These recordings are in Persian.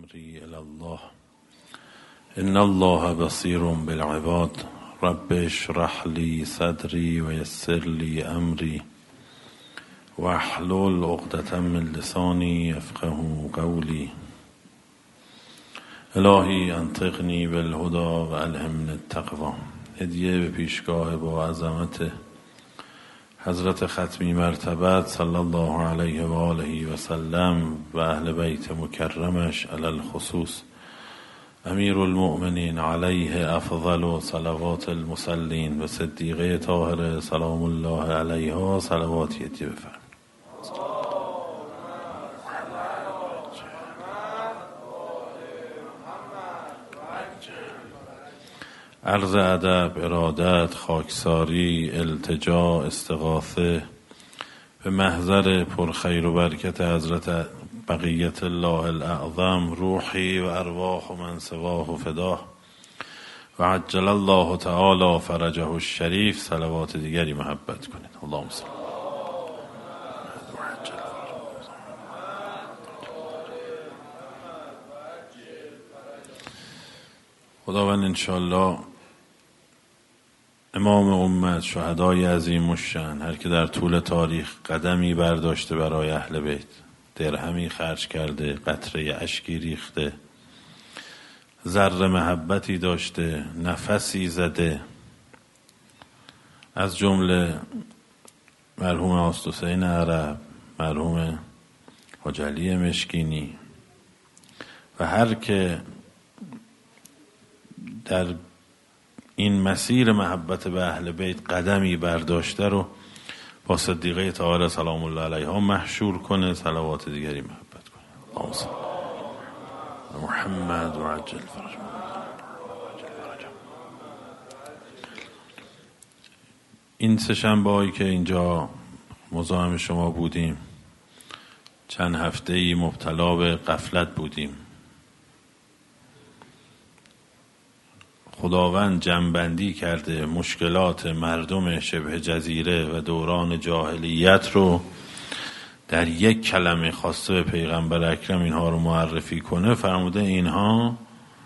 امری الی الله ان الله بصیر بالعباد رب اشرح لی صدری و یسر لی امری واحلل عقدة من لسانی یفقهوا قولی. الهی انطقنی بالهدی و الهمنی التقوی. هدیه به پیشگاه با عظمت حضرت ختمی مرتبت صلی الله علیه و آله و سلم و اهل بیت مکرمش علی الخصوص امیر المؤمنین علیه افضل صلوات المصلین و صدیقه طاهره سلام الله علیها صلواتی اتیه بفرمایید. عرض ادب، ارادت، خاکساری، التجا، استغاثه به محضر پرخیر و برکت حضرت بقیت الله الاعظم، روحی و ارواح و من سواه فداه و عجل الله تعالی فرجه الشریف. صلوات دیگری محبت کنید. اللهم صل. خداوند انشاءالله امام امت، شهدای عظیم الشأن، هر که در طول تاریخ قدمی برداشته برای اهل بیت، درهمی خرج کرده، قطره اشکی ریخته، ذره محبتی داشته، نفسی زده، از جمله مرحوم آستحسین عرب، مرحوم حاج علی مشکینی و هر که در این مسیر محبت به اهل بیت قدمی برداشته رو با صدیقه طاهره سلام الله علیها محشور کنه. صلوات دیگری محبت کنه. اللهم صل محمد و عجل فرج. این سه شنبه‌ای که اینجا مزاحم شما بودیم، چند هفته‌ای مبتلا به غفلت بودیم. خداوند جمع‌بندی کرده مشکلات مردم شبه جزیره و دوران جاهلیت رو در یک کلمه خواسته به پیغمبر اکرم اینها رو معرفی کنه. فرموده اینها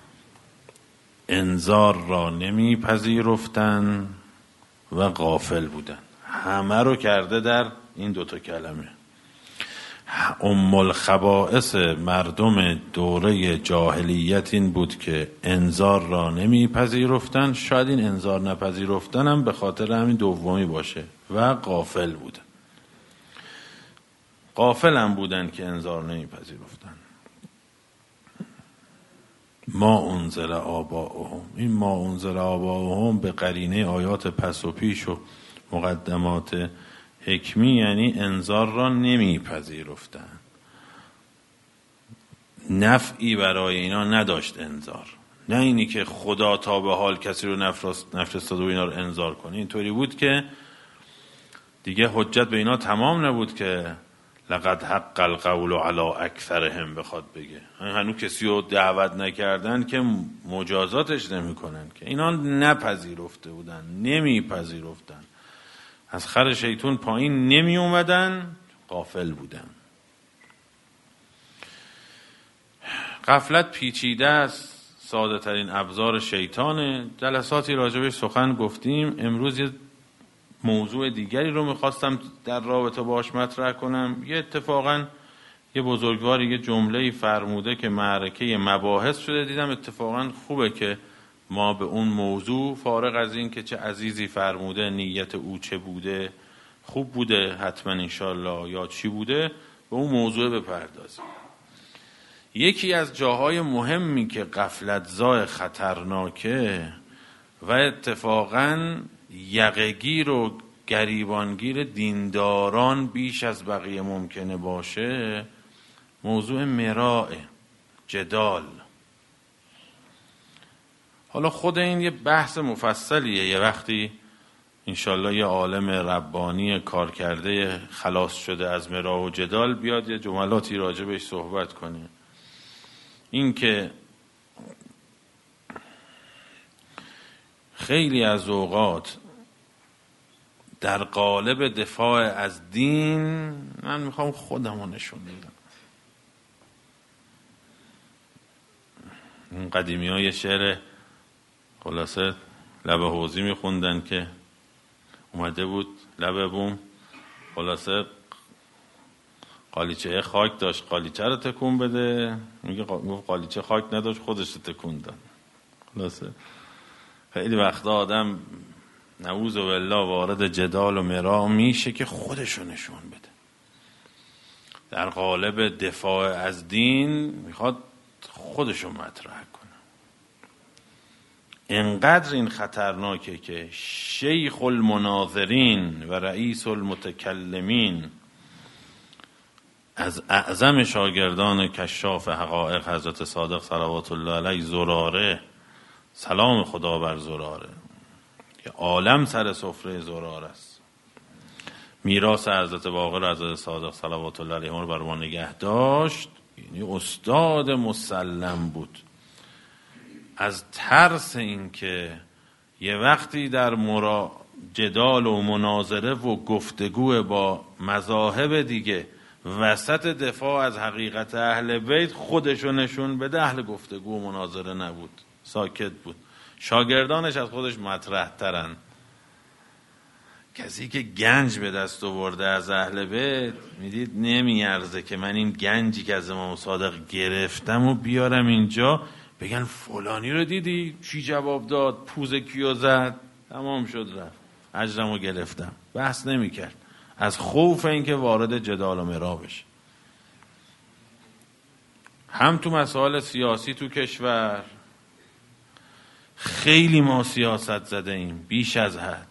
انذار را نمیپذیرفتن و غافل بودن. همه رو کرده در این دوتا کلمه. ام الخبائث مردم دوره جاهلیت این بود که انذار را نمیپذیرفتن. شاید این انذار نپذیرفتن هم به خاطر همین دومی باشه و غافل بودن. غافل هم بودن که انذار نمیپذیرفتن. ما انذر آباؤهم. این ما انذر آباؤهم به قرینه آیات پس و پیش و مقدمات حکمی یعنی انذار را نمیپذیرفتن. نفعی برای اینا نداشت انذار. نه اینی که خدا تا به حال کسی رو نفرستاده و اینا رو انذار کنه. اینطوری بود که دیگه حجت به اینا تمام نبود که لقد حق القول علی اکثرهم بخواد بگه. هنوز کسی رو دعوت نکردن که مجازاتش نمی کنن که. اینا نپذیرفته بودن، نمیپذیرفتن، از خر شیطون پایین نمی اومدن، غافل بودن. غفلت پیچیده است، ساده ترین ابزار شیطانه. جلساتی راجبش سخن گفتیم. امروز یه موضوع دیگری رو میخواستم در رابطه باش مطرح کنم. یه اتفاقا یه بزرگواری یه جمله‌ای فرموده که معرکه مباحث شده. دیدم اتفاقا خوبه که ما به اون موضوع، فارغ از این که چه عزیزی فرموده، نیت او چه بوده، خوب بوده حتما انشالله یا چی بوده، به اون موضوع بپردازیم. یکی از جاهای مهمی که غفلت زای خطرناکه و اتفاقا یقه‌گیر و گریبانگیر دینداران بیش از بقیه ممکنه باشه، موضوع مراء، جدال. حالا خود این یه بحث مفصلیه. یه وقتی انشالله یه عالم ربانی کار کرده خلاص شده از مراء و جدال بیاد یه جملاتی راجع بهش صحبت کنه. این که خیلی از اوقات در قالب دفاع از دین، من میخوام خودمو نشون بدم، این قدیمی ها یه شعر خلاصه لب حوضی میخوندن که اومده بود لب بوم، خلاصه قالیچه خاک داشت، قالیچه رو تکون بده، میگه قالیچه خاک نداشت خودش رو تکون داد. خلاصه خیلی وقتا آدم نعوذ بالله وارد جدال و مرا میشه که خودشو نشون بده، در قالب دفاع از دین میخواد خودشو مطرح کنه. انقدر این خطرناکه که شیخ المناظرین و رئیس المتکلمین از اعظم شاگردان کشاف حقایق حضرت صادق صلوات الله علیه، زراره، سلام خدا بر زراره، که عالم سر سفره زراره است، میراث حضرت باقر حضرت صادق صلوات الله علیه رو بر ما نگه داشت، یعنی استاد مسلم بود. از ترس این که یه وقتی در جدال و مناظره و گفتگو با مذاهب دیگه وسط دفاع از حقیقت اهل بیت خودشو نشون بده، اهل گفتگو و مناظره نبود، ساکت بود. شاگردانش از خودش مطرح ترن. کسی که گنج به دست آورده از اهل بیت، میدید نمیارزه که من این گنجی که از امام صادق گرفتم و بیارم اینجا بگن فلانی رو دیدی چی جواب داد، پوز کیو زد، تمام شد رفت، اجرمو گرفتم. بحث نمی کرد از خوف اینکه وارد جدال و مرا بشه. هم تو مسائل سیاسی تو کشور خیلی ما سیاست زده ایم بیش از حد.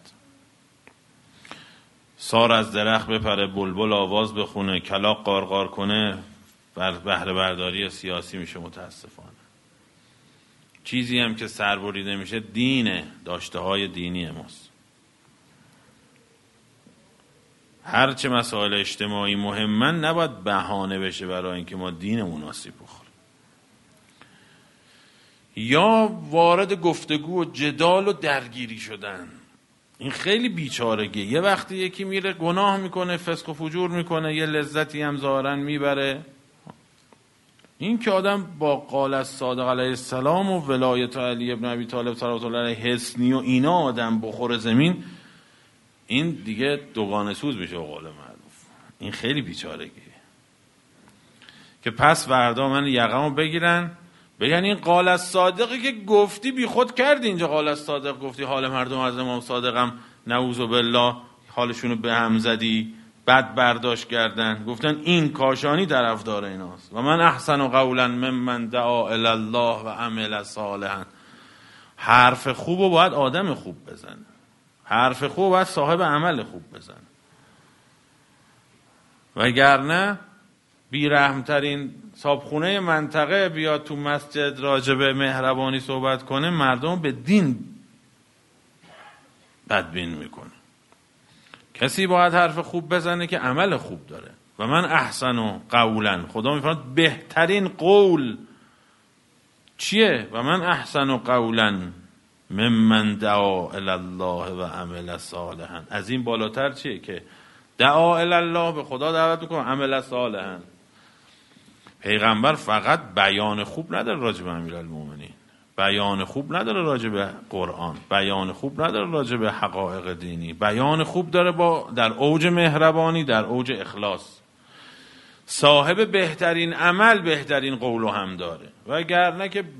سار از درخت بپره، بلبل آواز بخونه، کلاغ قارقار کنه، بهره برداری سیاسی میشه متاسفانه. چیزی هم که سربریده میشه دینه، داشته های دینی ماست. هرچه مسائل اجتماعی مهمن نباید بهانه بشه برای اینکه ما دینمون آسیب بخوریم یا وارد گفتگو و جدال و درگیری شدن. این خیلی بیچارگی. یه وقتی یکی میره گناه میکنه، فسق و فجور میکنه، یه لذتی هم ظاهرا میبره. این که آدم با قال الصادق علیه السلام و ولایت علی ابن ابی طالب صلوات الله علیه حسنی و اینا آدم بخوره زمین، این دیگه دوگانه سوز میشه به قول معروف. این خیلی بیچارگیه که پس فردا من یقمو بگیرن بگن این قال الصادقی که گفتی بی خود کردی، اینجا قال الصادق گفتی، حال مردم از امام صادقم نعوذ بالله حالشونو به هم زدی، بد برداشت کردن، گفتن این کاشانی طرفدار ایناست. و من احسن قولا ممن دعا الی الله و عمل صالحا. حرف خوبو باید آدم خوب بزنه، حرف خوب باید صاحب عمل خوب بزنه، وگرنه بیرحمترین صابخونه منطقه بیاد تو مسجد راجب مهربانی صحبت کنه، مردم به دین بدبین میکنه. کسی باید حرف خوب بزنه که عمل خوب داره. و من احسن قولا، خدا میفرماد بهترین قول چیه؟ و من احسن قولا ممن دعا الی الله و عمل صالحا. از این بالاتر چیه که دعا الی الله، به خدا دعوت میکنه، عمل صالحا. پیغمبر فقط بیان خوب نداره راجع به امیرالمومنین، بیان خوب نداره راجع به قرآن، بیان خوب نداره راجع به حقایق دینی، بیان خوب داره در اوج مهربانی، در اوج اخلاص. صاحب بهترین عمل بهترین قولو هم داره. وگرنه که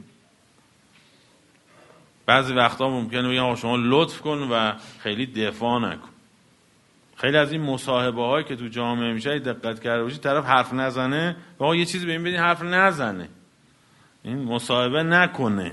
بعضی وقتا ممکنه بگم شما لطف کن و خیلی دفاع نکن. خیلی از این مصاحبه هایی که تو جامعه میشه دقت کرده باشید، طرف حرف نزنه و یه چیزی به این بدین حرف نزنه، این مصاحبه نکنه.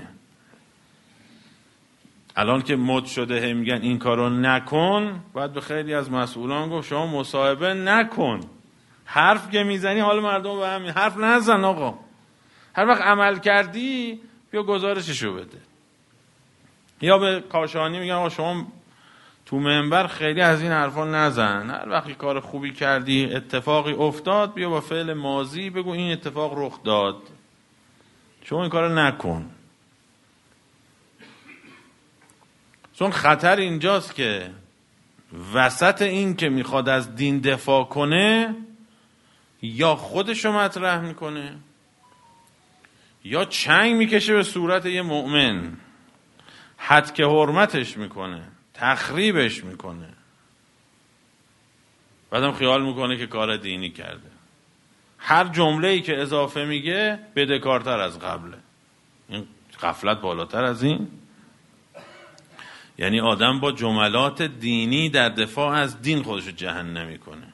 الان که مد شده میگن این کارو نکن، باید به خیلی از مسئولان گفت شما مصاحبه نکن. حرف که میزنی حال مردم به همین، حرف نزن آقا. هر وقت عمل کردی بیا گزارششو بده. یا به کاشانی میگن آقا شما تو منبر خیلی از این حرفا نزن، هر وقتی کار خوبی کردی، اتفاقی افتاد، بیا با فعل ماضی بگو این اتفاق رخ داد، شما این کارو نکن. چون خطر اینجاست که وسط این که میخواد از دین دفاع کنه، یا خودشو مطرح میکنه یا چنگ میکشه به صورت یه مؤمن، هتک حرمتش میکنه، تخریبش میکنه، بعدم خیال میکنه که کار دینی کرده. هر جمله‌ای که اضافه میگه بدهکارتر از قبله. این غفلت بالاتر از این؟ یعنی آدم با جملات دینی در دفاع از دین خودشو جهنمی کنه.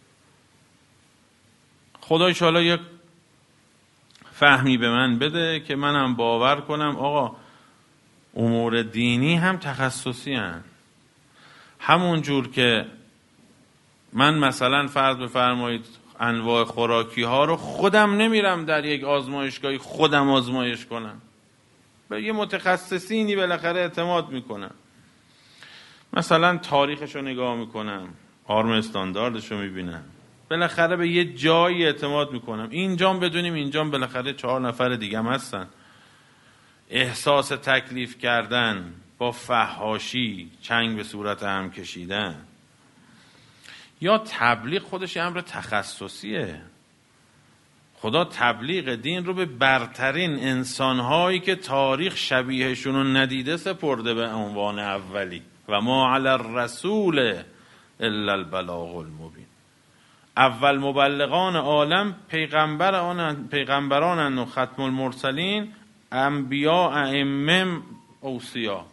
خدا انشاءالله یک فهمی به من بده که منم باور کنم آقا امور دینی هم تخصصی هن. همون جور که من مثلا فرض بفرمایید انواع خوراکی ها رو خودم نمیرم در یک آزمایشگاهی خودم آزمایش کنم، به یه متخصصینی بالاخره اعتماد میکنم، مثلا تاریخش رو نگاه میکنم، آرم استانداردش رو میبینم، بالاخره به یه جایی اعتماد میکنم. اینجام بدونیم اینجام بالاخره 4 نفر دیگه هم هستن. احساس تکلیف کردن با فحاشی، چنگ به صورت هم کشیدن، یا تبلیغ خودش امر تخصصیه. خدا تبلیغ دین رو به برترین انسانهایی که تاریخ شبیهشون رو ندیده سپرده به عنوان اولی. و ما علی الرسول الا البلاغ المبین. اول مبلغان عالم پیغمبران و ختم المرسلین، انبیاء، ائمه، اوصیا.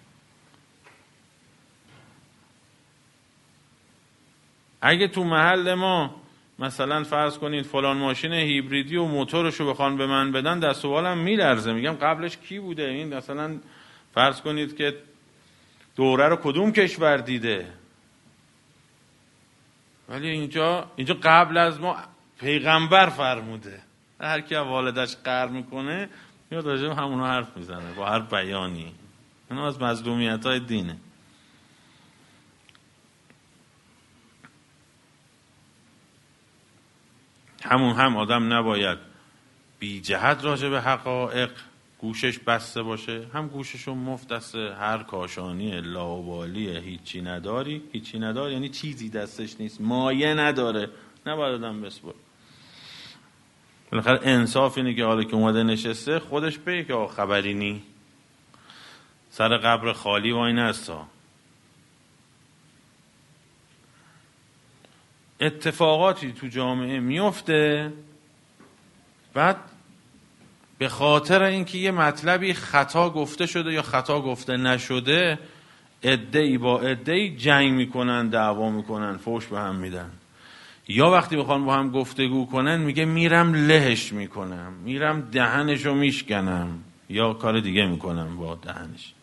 اگه تو محل ما مثلا فرض کنید فلان ماشین هیبریدی و موتورشو بخوان به من بدن، دست و بالم میلرزه، میگم قبلش کی بوده این؟ مثلا فرض کنید که دوره رو کدوم کشور دیده؟ ولی اینجا قبل از ما پیغمبر فرموده. هر کی والدش قهر میکنه میاد راجع به همونها حرف میزنه با هر بیانی. اینا از مظلومیت‌های دینه. هم آدم نباید بی جهت راجع به حقایق گوشش بسته باشه، هم گوششو مفت دست هر کاشانی لاابالی هیچی نداری یعنی چیزی دستش نیست، مایه نداره، نباید آدم بسپر. بالاخره انصاف اینه که حالا که اومده نشسته خودش بگه که خبری نی، سر قبر خالی وای نستا. اتفاقاتی تو جامعه میفته، بعد به خاطر اینکه یه مطلبی خطا گفته شده یا خطا گفته نشده، عده‌ای با عده‌ای جنگ میکنن، دعوا میکنن، فحش به هم میدن. یا وقتی بخوان با هم گفتگو کنن میگه میرم لهش میکنم، میرم دهنشو میشکنم، یا کار دیگه میکنم با دهنش.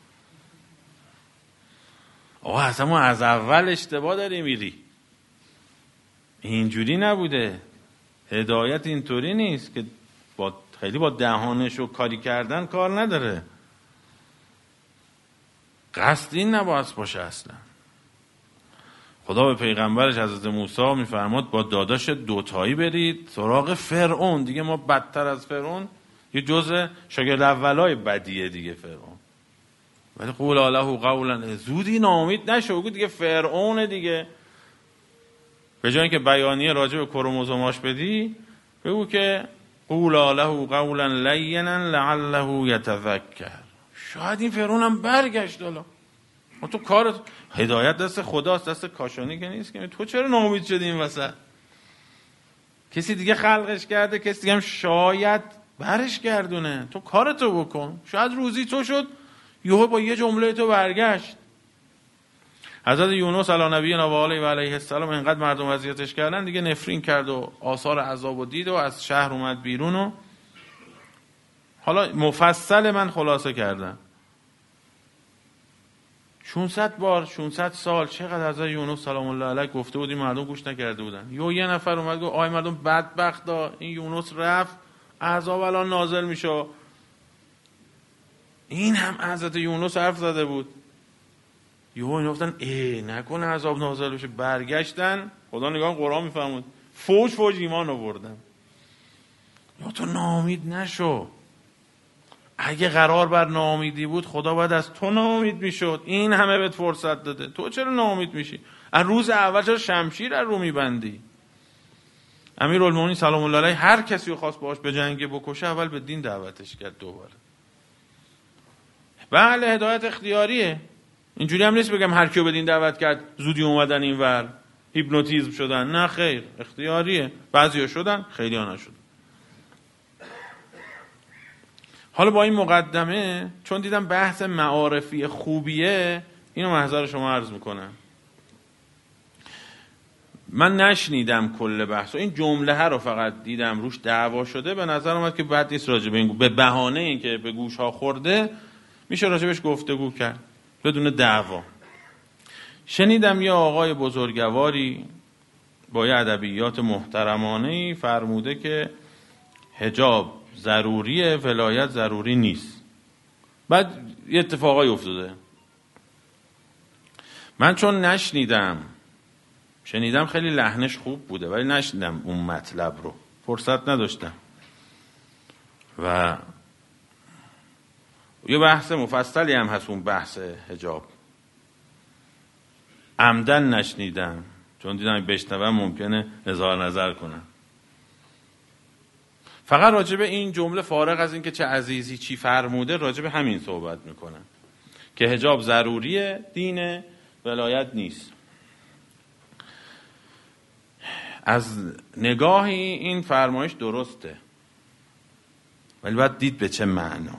آقا اصلا ما از اول اشتباه داری میری، اینجوری نبوده. هدایت اینطوری نیست که خیلی با دهانشو کاری کردن کار نداره. قصد این نباید باشه اصلا. خدا به پیغمبرش حضرت موسی میفرماد با داداش دوتایی برید سراغ فرعون. دیگه ما بدتر از فرعون، یه جزء شاگرد اولای بدیه دیگه فرعون. ولی قولا له قولا، زودی ناامید نشو، بگو دیگه فرعون دیگه. به جای اینکه بیانیه راجع به کروموزوماش بدی، بگو که قولا له قولا لینا لعله یتذکر. شاید این فرعون هم برگشت. حالا تو کارت، هدایت دست خداست، دست کاشانی که نیست که. تو چرا ناامید شدی این وسط؟ کسی دیگه خلقش کرده، کسی دیگه هم شاید برش گردونه. تو کارتو بکن، شاید روزی تو شد یهو با یه جمله تو برگشت. حضرت یونس علی نبینا و آله و علیه السلام اینقدر مردم اذیتش کردن دیگه نفرین کرد و آثار عذاب و دید و از شهر اومد بیرون. و حالا مفصل من خلاصه کردم 600 بار 600 سال چقدر حضرت یونس سلام الله علیه گفته بودیم، مردم گوش نکرده بودن. یه نفر اومد گفت آی مردم بدبختا، این یونس رفت عذاب الان نازل میشه. این هم حضرت یونس حرف زده بود. اینا گفتن نکنه عذاب نازل بشه. برگشتن، خدا نگاه قرآن میفهمود، فوج ایمان آوردن. یا تو ناامید نشو. اگه قرار بر ناامیدی بود خدا باید از تو ناامید میشد. این همه بهت فرصت داده، تو چرا ناامید میشی؟ از روز اول چرا شمشیر رو میبندی؟ امیرالمومنین سلام الله علیه هر کسی رو خواست باهاش بجنگه بکشه اول به دین دعوتش کرد دوباره. بله هدایت اختیاریه، اینجوری هم نیست بگم هر کیو به دین دعوت کرد زودی اومدن اینور هیپنوتیزم شدن، نه خیر، اختیاریه. بعضیا شدن، خیلی‌ها نشدن. حالا با این مقدمه چون دیدم بحث معارفی خوبیه، اینو محضر شما عرض میکنم. من نشنیدم کل بحث و این جمله ها رو فقط دیدم روش دعوا شده، به نظر اومد که بد نیست راجع به این به بهانه این که به گوش ها خورده میشه راجبش گفتگو کرد بدون دعوا. شنیدم یه آقای بزرگواری با یه ادبیات محترمانه‌ای فرموده که حجاب ضروریه، ولایت ضروری نیست. بعد یه اتفاقایی افتاده. من چون شنیدم خیلی لحنش خوب بوده ولی نشنیدم اون مطلب رو، فرصت نداشتم و یه بحث مفصلی هم هست اون بحث حجاب، عمدن نشنیدم چون دیدم بشنوم ممکنه اظهار نظر کنم. فقط راجع به این جمله فارغ از این که چه عزیزی چی فرموده راجع به همین صحبت میکنم که حجاب ضروریه، دینه، ولایت نیست. از نگاهی این فرمایش درسته ولی باید دید به چه معنا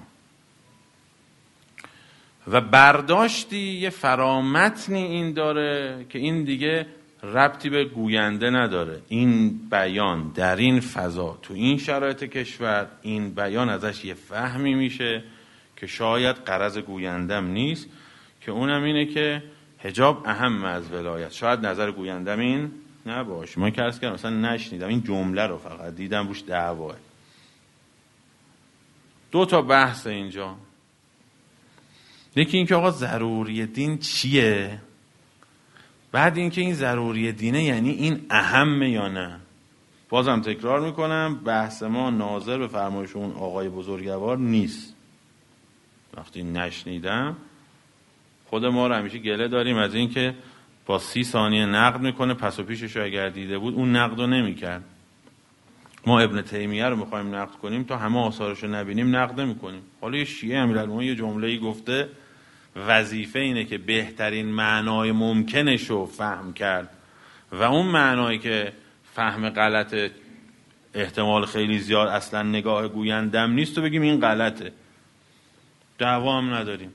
و برداشتی یه فرامتنی این داره که این دیگه ربطی به گوینده نداره. این بیان در این فضا تو این شرایط کشور، این بیان ازش یه فهمی میشه که شاید غرض گویندم نیست، که اونم اینه که حجاب اهم از ولایت. شاید نظر گویندم این نباشه، من که عرض کردم مثلا نشنیدم این جمله رو، فقط دیدم روش دعواه. دو تا بحث اینجا، یکی این که آقا ضروری دین چیه، بعد این که این ضروری دینه یعنی این اهمه یا نه. بازم تکرار میکنم بحث ما ناظر به فرمایش اون آقای بزرگوار نیست. وقتی نشنیدم، خود ما رو همیشه گله داریم از این که با 30 ثانیه نقد میکنه، پس و پیشش رو اگر دیده بود اون نقد رو نمیکرد. ما ابن تیمیه رو میخوایم نقد کنیم تا همه آثارش رو نبینیم نقد نمیکنیم. حالا یه شیعه امیرالمومنین یه جمله‌ای گفته وظیفه اینه که بهترین معنای ممکنش رو فهم کرد و اون معنایی که فهم غلط احتمال خیلی زیاد اصلا نگاه گویندم نیست و بگیم این غلطه. دعوا هم نداریم.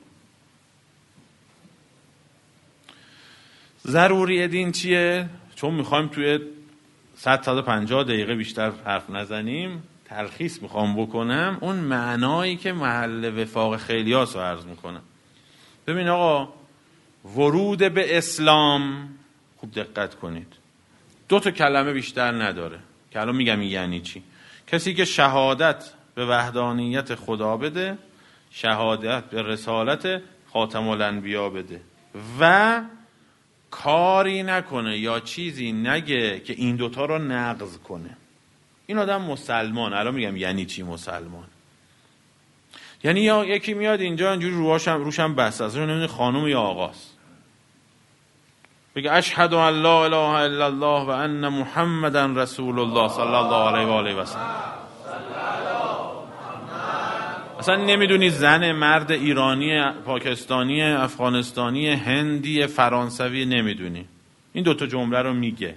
ضروری دین چیه؟ چون میخوایم توی 150 دقیقه بیشتر حرف نزنیم، تلخیص میخوام بکنم اون معنایی که محل وفاق خیلیاس رو عرض میکنم. ببین آقا، ورود به اسلام، خوب دقت کنید، 2 کلمه بیشتر نداره که الان میگم یعنی چی. کسی که شهادت به وحدانیت خدا بده، شهادت به رسالت خاتم الانبیا بده و کاری نکنه یا چیزی نگه که این 2 رو نقض کنه، این آدم مسلمان. الان میگم یعنی چی مسلمان. یعنی یا یکی میاد اینجا اینجوری روشم بس از اون نمیدونه خانم یا آقاست، بگه اشهد ان لا اله الا الله و ان محمدا رسول الله صلی الله علیه و آله و سلم. اصلا نمیدونی زن مرد ایرانی، پاکستانی، افغانستانی، هندی، فرانسوی، نمیدونی. این 2 جمله رو میگه.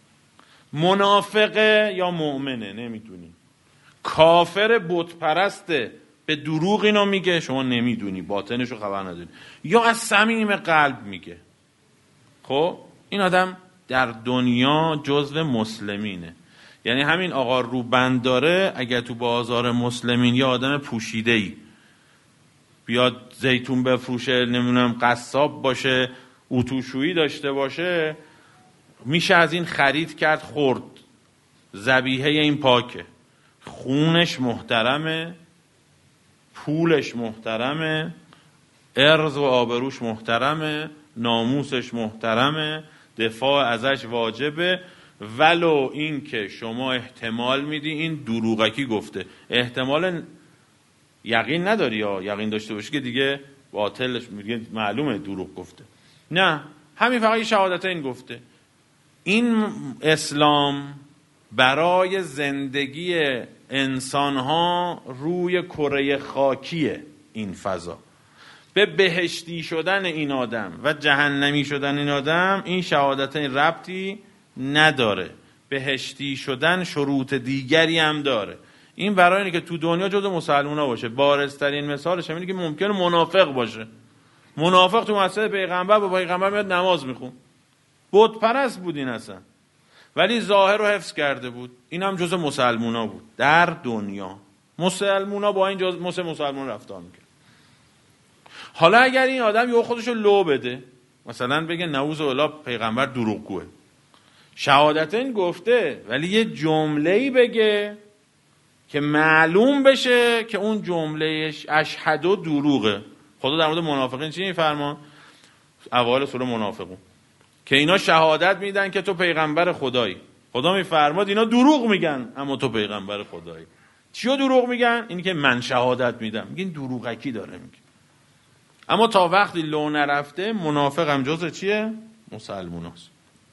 منافقه یا مؤمنه نمیدونی. کافر بت پرسته به دروغ اینو میگه شما نمیدونی، باطنشو خبر ندونی، یا از صمیم قلب میگه. خب این آدم در دنیا جزو مسلمینه. یعنی همین آقا روبند داره، اگر تو بازار مسلمین یا آدم پوشیده‌ای بیاد زیتون بفروشه، نمیدونم قصاب باشه، اتوشویی داشته باشه، میشه از این خرید کرد خورد. ذبیحه این پاکه، خونش محترمه، پولش محترمه، ارز و آبروش محترمه، ناموسش محترمه، دفاع ازش واجبه. ولو این که شما احتمال میدی این دروغکی گفته، احتمال یقین نداری یا یقین داشته باشی که دیگه باطلش میگه معلومه دروغ گفته. نه، همین فقط شهادت این گفته. این اسلام برای زندگی انسانها روی کره خاکی این فضا. به بهشتی شدن این آدم و جهنمی شدن این آدم این شهادتین ربطی نداره. بهشتی شدن شروط دیگری هم داره. این برای اینه که تو دنیا جزو مسلمونا باشه. بارزترین مثالش اینه که ممکنه منافق باشه. منافق تو مسجد پیغمبر با پیغمبر میاد نماز میخون، بت پرست بود این اصلا، ولی ظاهر رو حفظ کرده بود. این هم جزء مسلمونا بود. در دنیا مسلمونا با این جزء مسلمان رفتار میکرد. حالا اگر این آدم یه خودشو لو بده، مثلا بگه نعوذ بالله پیغمبر دروغگوه، شهادتین گفته ولی یه جمله‌ای بگه که معلوم بشه که اون جملهش اشهدو دروغه. خدا در مورد منافقین چی میفرمان؟ اوایل سوره منافقون که اینا شهادت میدن که تو پیغمبر خدایی. خدا میفرماد اینا دروغ میگن اما تو پیغمبر خدایی. چیو دروغ میگن؟ اینی که من شهادت میدم. میگن دروغکی داره میگه. اما تا وقتی لو نرفته منافق هم جزء چیه؟ مسلموناست.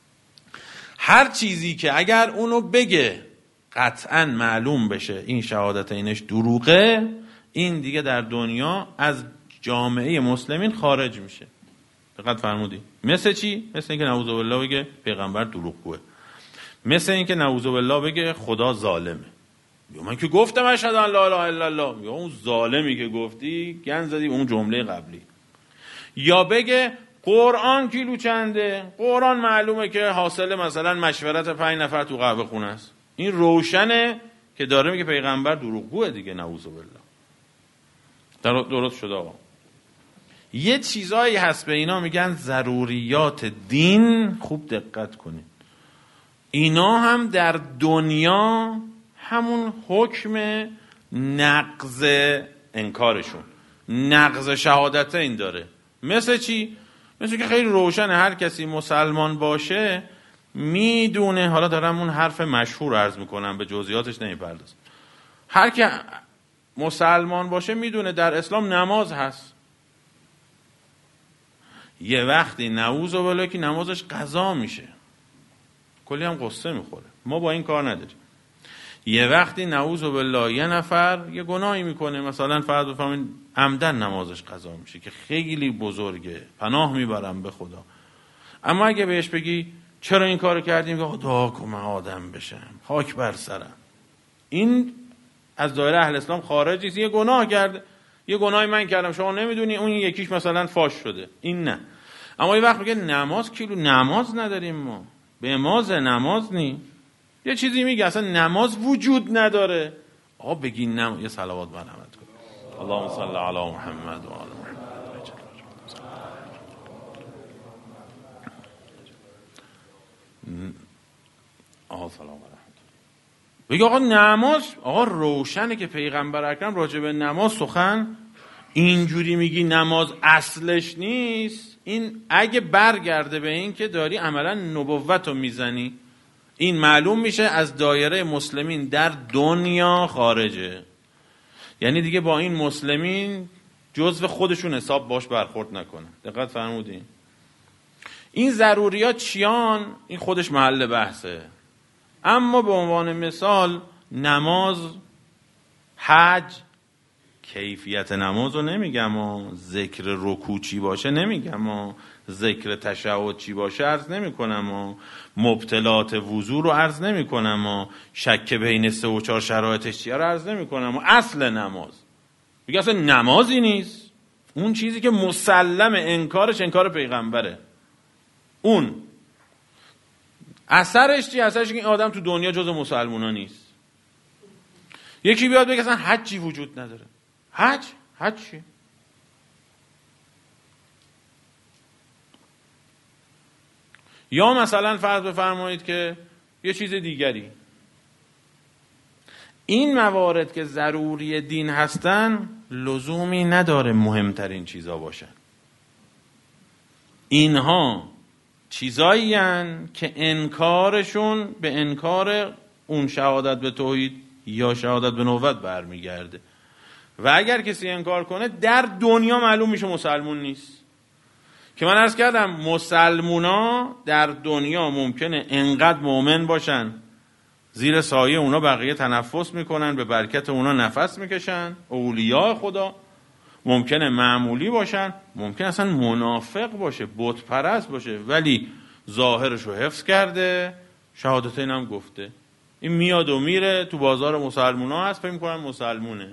هر چیزی که اگر اونو بگه قطعا معلوم بشه این شهادت اینش دروغه، این دیگه در دنیا از جامعه مسلمین خارج میشه. دقت فرمودی؟ مثل چی؟ مثل اینکه نعوذ بالله بگه پیغمبر دروغگوه، مثل اینکه نعوذ بالله بگه خدا ظالمه. یا من که گفتم اشهد ان لا اله الا الله، یا اون ظالمی که گفتی گند زدی به اون جمله قبلی. یا بگه قرآن کیلو چنده؟ قرآن معلومه که حاصل مثلا مشورت 5 نفر تو قهوه خونه است. این روشنه که داره میگه پیغمبر دروغگوه دیگه. نعوذ بالله. درست شد آقا. یه چیزایی هست به اینا میگن ضروریات دین. خوب دقت کنید. اینا هم در دنیا همون حکم نقض انکارشون، نقض شهادت این داره. مثل چی؟ مثل که خیلی روشنه هر کسی مسلمان باشه میدونه. حالا دارم اون حرف مشهور عرض میکنم، به جزئیاتش نمیپردازم. هر که مسلمان باشه میدونه در اسلام نماز هست. یه وقتی نعوذ بالله که نمازش قضا میشه، کلی هم قصه میخوره. ما با این کار نداریم. یه وقتی نعوذ بالله یه نفر یه گناهی میکنه، مثلا فرض بفرمایید عمدن نمازش قضا میشه که خیلی بزرگه، پناه میبرم به خدا. اما اگه بهش بگی چرا این کارو کردیم، که دعا کن من آدم بشم، خاک بر سرم، این از دایره اهل اسلام خارج نیست. یه گناه کرده، یه گناهی من کردم شما نمیدونی، اون یکیش مثلا فاش شده، این نه. اما یه وقت میگه نماز کیلو، نماز نداریم ما، به ماز نماز نی، یه چیزی میگه اصلا نماز وجود نداره. آقا بگین یه صلوات بر محمد کن. اللهم صل علی محمد و آل محمد. آقا سلام علیکم. بگه آقا نماز، آقا روشنه که پیغمبر اکرم راجع به نماز سخن اینجوری میگی نماز اصلش نیست. این اگه برگرده به این که داری عملا نبوت رو میزنی، این معلوم میشه از دایره مسلمین در دنیا خارجه. یعنی دیگه با این مسلمین جزو خودشون حساب باش برخورد نکنه. دقت فرمودین؟ این ضروریات چیان؟ این خودش محل بحثه. اما به عنوان مثال نماز، حج، کیفیت نماز رو نمیگم، ذکر رکوع چی باشه نمیگم، ذکر تشهد چی باشه عرض نمی کنم، مبطلات وضو رو عرض نمی کنم، شک بین 3 و 4 شرایطش چیه رو عرض نمی کنم. اصل نماز میگه اصلا نمازی نیست. اون چیزی که مسلم انکارش انکار پیغمبره، اون اثرش چی؟ اثرش که این آدم تو دنیا جز مسلمونا نیست. یکی بیاد بگه اصلا حجی وجود نداره. حج چی؟ یا مثلا فرض بفرمایید که یه چیز دیگری. این موارد که ضروری دین هستن لزومی نداره مهمترین چیزا باشن. اینها چیزایی هن که انکارشون به انکار اون شهادت به توحید یا شهادت به نبوت برمیگرده. و اگر کسی انکار کنه در دنیا معلوم میشه مسلمون نیست. که من عرض کردم مسلمونا در دنیا ممکنه انقدر مؤمن باشن زیر سایه اونا بقیه تنفس میکنن، به برکت اونا نفس میکشن. اولیاء خدا ممکنه معمولی باشن، ممکن اصلا منافق باشه، بت پرست باشه، ولی ظاهرش رو حفظ کرده، شهادتین هم گفته. این میاد و میره تو بازار مسلمونا هست، فکر میکنن مسلمونه.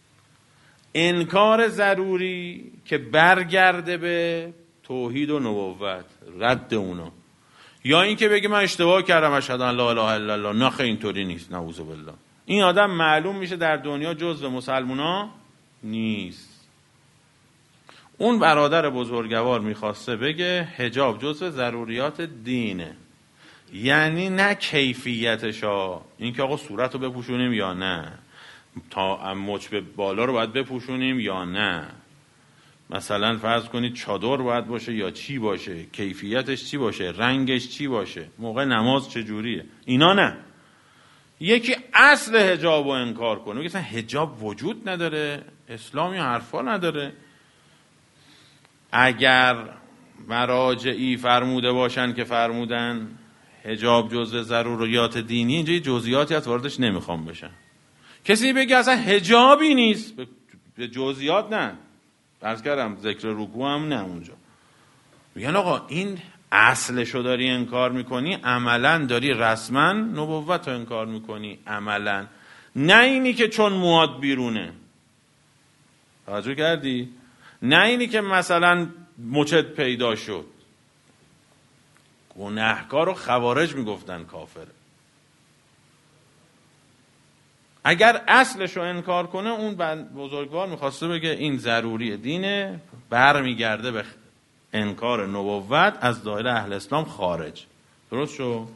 انکار ضروری که برگرده به توحید و نبوت، رد اونا. یا این که بگه من اشتباه کردم، اشهد ان لا اله الا الله. نه خیر، اینطوری نیست، نعوذ بالله. این آدم معلوم میشه در دنیا جزو مسلمونا نیست. اون برادر بزرگوار میخواسته بگه حجاب جزو ضروریات دینه، یعنی نه کیفیتشا، این که آقا صورت رو بپوشونیم یا نه، تا مچ به بالا رو باید بپوشونیم یا نه، مثلا فرض کنید چادر باید باشه یا چی باشه، کیفیتش چی باشه، رنگش چی باشه، موقع نماز چجوریه، اینا نه. یکی اصل حجاب رو انکار کنه، بگه حجاب وجود نداره، اسلامی حرفا نداره. اگر مراجعی فرموده باشن که فرمودن حجاب جزء ضروریات دینی، اینجا جزئیاتی از واردش نمیخوام بشن. کسی بگه اصلا حجابی نیست، به جزئیات نه، عرض کردم ذکر رکوع هم نه اونجا. میگن آقا این اصلشو داری انکار میکنی، عملا داری رسما نبوت رو انکار میکنی، عملا. نه اینی که چون مواد بیرونه، توجه کردی؟ نه اینی که مثلا مچت پیدا شد. گناهکار رو خوارج میگفتن کافره. اگر اصلش رو انکار کنه، اون بزرگوار میخواسته بگه این ضروری دینه، برمیگرده به انکار نبوت، از دایره اهل اسلام خارج. درست شو؟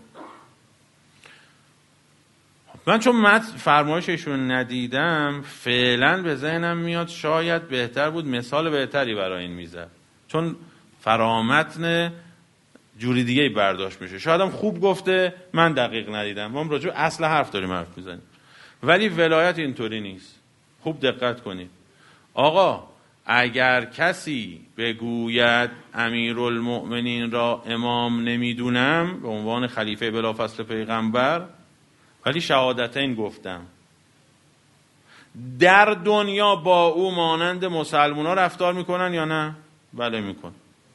من چون فرمایششون ندیدم، فعلا به ذهنم میاد شاید بهتر بود مثال بهتری برای این میزد، چون فرامتن جوری دیگه برداشت میشه. شاید هم خوب گفته، من دقیق ندیدم، ما راجع به اصل حرف داریم حرف میزنیم. ولی ولایت اینطوری نیست. خوب دقت کنید. آقا اگر کسی بگوید امیرالمؤمنین را امام نمیدونم، به عنوان خلیفه بلافاصله پیغمبر، ولی شهادتین گفتم، در دنیا با او مانند مسلمونا رفتار میکنن یا نه؟ بله میکن.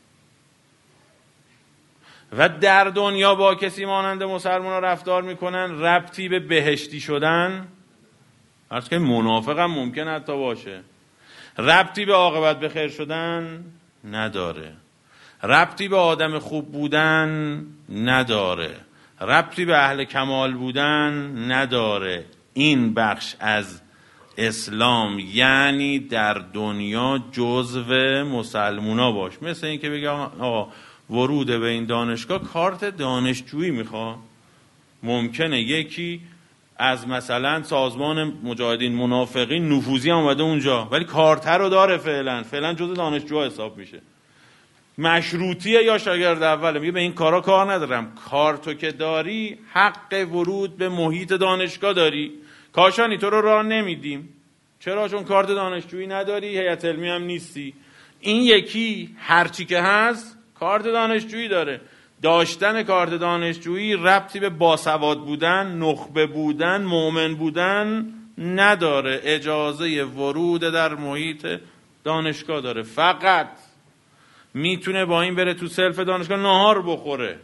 و در دنیا با کسی مانند مسلمونا رفتار میکنن، ربطی به بهشتی شدن، عرض که منافق هم ممکن حتی باشه، ربطی به عاقبت به خیر شدن نداره، ربطی به آدم خوب بودن نداره، ربطی به اهل کمال بودن نداره. این بخش از اسلام یعنی در دنیا جزو مسلمونا باش. مثل این که بگه آقا ورود به این دانشگاه کارت دانشجویی میخواد. ممکنه یکی از مثلا سازمان مجاهدین منافقین نفوذی اومده اونجا، ولی کارت رو داره، فعلا جزو دانشجوها حساب میشه. مشروطیه یا شاگرد اوله، میگه به این کارا کار ندارم. کارتو که داری، حق ورود به محیط دانشگاه داری. کاشانی تو رو راه نمیدیم. چرا؟ چون کارت دانشجویی نداری، هیئت علمی هم نیستی. این یکی هرچی که هست کارت دانشجویی داره. داشتن کارت دانشجویی ربطی به باسواد بودن، نخبه بودن، مؤمن بودن نداره. اجازه ورود در محیط دانشگاه داره. فقط میتونه با این بره تو سلف دانشگاه نهار بخوره،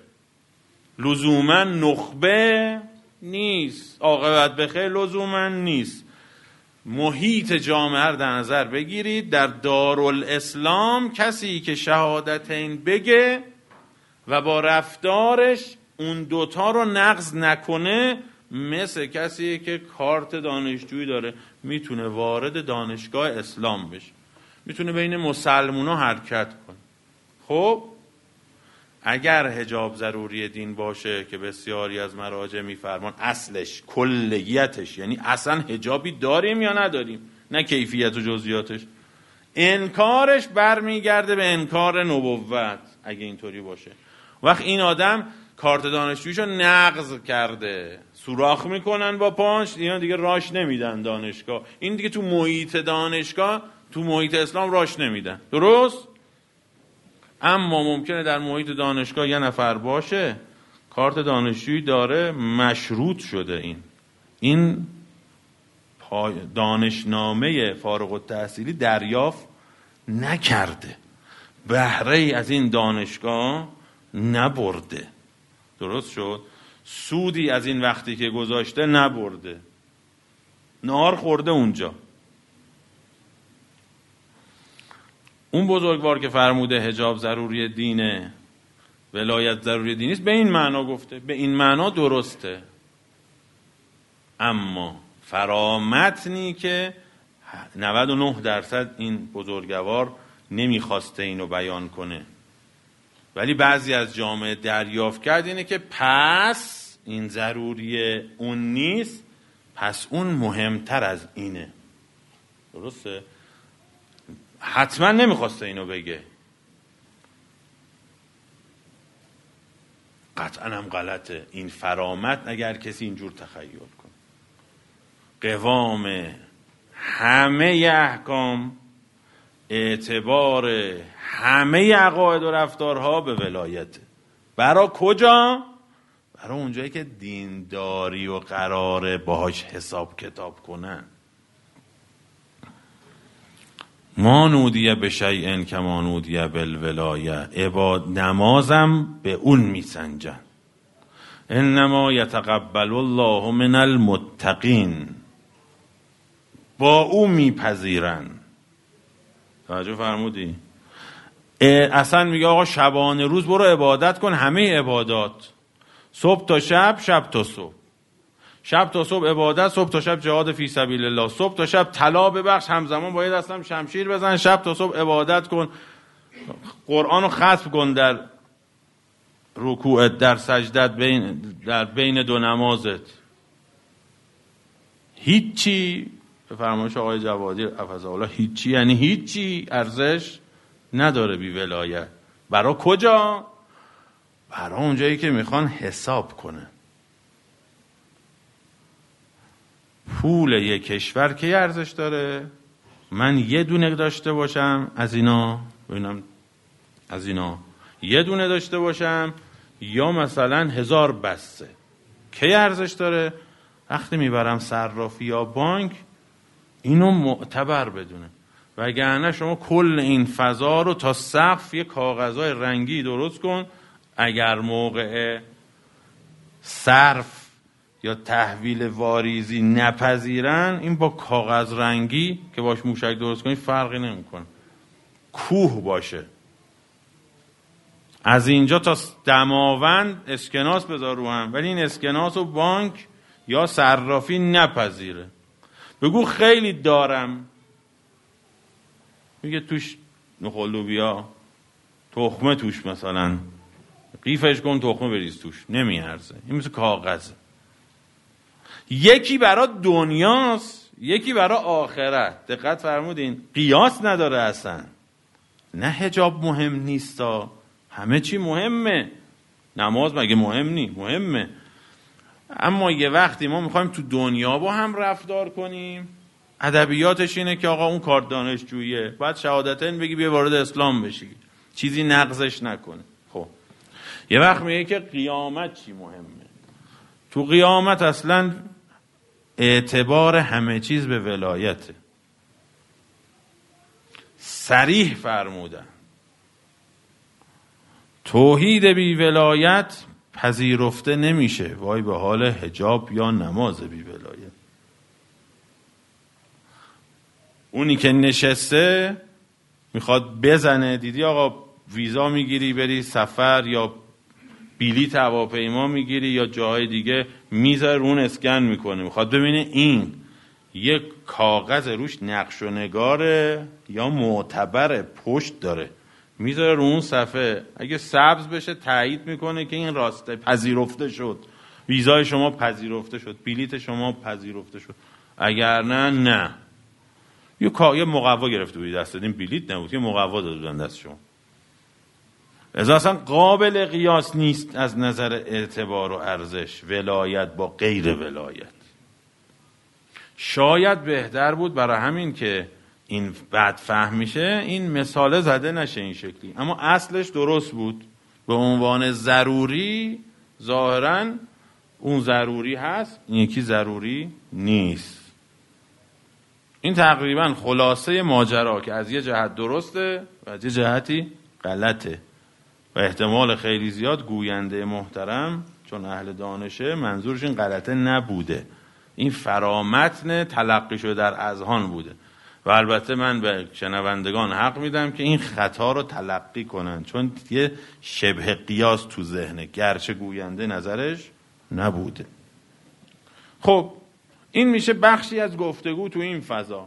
لزوما نخبه نیست، عاقبت بخیر لزوما نیست. محیط جامعه رو در نظر بگیرید. در دارالاسلام کسی که شهادتین بگه و با رفتارش اون دوتا رو نقض نکنه، مثل کسی که کارت دانشجویی داره، میتونه وارد دانشگاه اسلام بشه، میتونه بین مسلمونا حرکت کنه. خب اگر حجاب ضروری دین باشه که بسیاری از مراجع میفرمان اصلش، کلیتش، یعنی اصلا حجابی داریم یا نداریم، نه کیفیت و جزئیاتش، انکارش برمیگرده به انکار نبوت. اگه اینطوری باشه، وقت این آدم کارت دانشجویشو نقض کرده، سوراخ میکنن با پانش، اینا دیگه راش نمیدن دانشگاه. این دیگه تو محیط دانشگاه، تو محیط اسلام راش نمیدن. درست؟ اما ممکنه در محیط دانشگاه یه نفر باشه کارت دانشجویی داره، مشروط شده. این دانشنامه فارغ التحصیلی دریافت نکرده، بهره ای از این دانشگاه نبرده. درست شد؟ سودی از این وقتی که گذاشته نبرده، نهار خورده اونجا. اون بزرگوار که فرموده حجاب ضروری دینه، ولایت ضروری دینی است، به این معنا گفته، به این معنا درسته. اما فرامتنی که 99% این بزرگوار نمیخواسته اینو بیان کنه، ولی بعضی از جامعه دریافت کرد اینه که پس این ضروری اون نیست، پس اون مهمتر از اینه. درسته؟ حتما نمیخواسته اینو بگه، قطعا هم غلطه. این فرامت اگر کسی اینجور تخیل کنه، قوام همه احکام، اعتبار همه عقاید و رفتارها به ولایته. برای کجا؟ برای اونجایی که دینداری و قراره باهاش حساب کتاب کنن. ما نودیه به شیئن کما نودیه بالولایه، نمازم به اون میسنجن. انما یتقبل الله من المتقین، با او میپذیرن. توجه فرمودی؟ اصلا میگه آقا شبانه روز برو عبادت کن، همه عبادات، صبح تا شب، شب تا صبح، شب تا صبح عبادت، صبح تا شب جهاد فی سبیل الله، صبح تا شب طلا ببخش، همزمان باید اصلا شمشیر بزن، شب تا صبح عبادت کن، قرآن رو ختم کن در رکوعت، در سجدت، در بین دو نمازت. هیچی به فرمایش آقای جوادی حفظه الله، هیچی یعنی هیچی ارزش نداره بی ولایت. برای کجا؟ برای اونجایی که میخوان حساب کنه. پول یک کشور که ارزش داره؟ من یه دونه داشته باشم از اینا، ببینم از اینا یه دونه داشته باشم یا مثلا 1000 بسته، که ارزش داره؟ وقتی میبرم صرافی یا بانک اینو معتبر بدونه. وگرنه شما کل این فضا رو تا سقف یه کاغذهای رنگی درست کن، اگر موقع صرف یا تحویل واریزی نپذیرن، این با کاغذ رنگی که باش موشک درست کنی فرقی نمیکنه، کوه باشه. از اینجا تا دماوند اسکناس بذار رو هم، ولی این اسکناس رو بانک یا صرافی نپذیره. بگو خیلی دارم، میگه توش نخل لوبیا، تخمه توش مثلا، قیفش کن تخمه بریز توش، نمیارزه. این مثل کاغذه. یکی برای دنیاست، یکی برای آخرت. دقت فرمودین؟ قیاس نداره اصلا. نه حجاب مهم نیستا، همه چی مهمه. نماز مگه مهم نی؟ مهمه. اما یه وقتی ما میخوایم تو دنیا با هم رفتار کنیم، ادبیاتش اینه که آقا اون کار دانشجوییه، باید شهادتین بگی بیا وارد اسلام بشی، چیزی نقضش نکنه. خب یه وقت میگه که قیامت چی مهمه. تو قیامت اصلا اعتبار همه چیز به ولایته. صریح فرمودن توحید بی ولایت پذیرفته نمیشه. وای به حال حجاب یا نماز بی ولایت. اونی که نشسته میخواد بزنه، دیدی آقا ویزا میگیری بری سفر یا بلیط هواپیما میگیری یا جاهای دیگه، میذاره اون اسکن میکنه، میخواد ببینه این یک کاغذ روش نقش و نگاره یا معتبر پشت داره، میذاره رو اون صفحه. اگه سبز بشه تایید میکنه که این راسته، پذیرفته شد، ویزای شما پذیرفته شد، بلیط شما پذیرفته شد. اگر نه یه مقوا گرفته بودی دست دادیم، بلیط نبود، یه مقوا داده بودن دست شما. اصلا قابل قیاس نیست از نظر اعتبار و ارزش ولایت با غیر ولایت. شاید بهتر بود برای همین که این بد فهم میشه این مثال زده نشه این شکلی، اما اصلش درست بود. به عنوان ضروری ظاهراً اون ضروری هست، این یکی ضروری نیست. این تقریبا خلاصه ماجرا که از یه جهت درسته و از یه جهتی غلطه و احتمال خیلی زیاد گوینده محترم چون اهل دانشه منظورش این غلطه نبوده، این فرامتن تلقی شده در اذهان بوده و البته من به شنوندگان حق میدم که این خطا رو تلقی کنن چون یه شبه قیاس تو ذهنه گرچه گوینده نظرش نبوده. خب این میشه بخشی از گفتگو تو این فضا.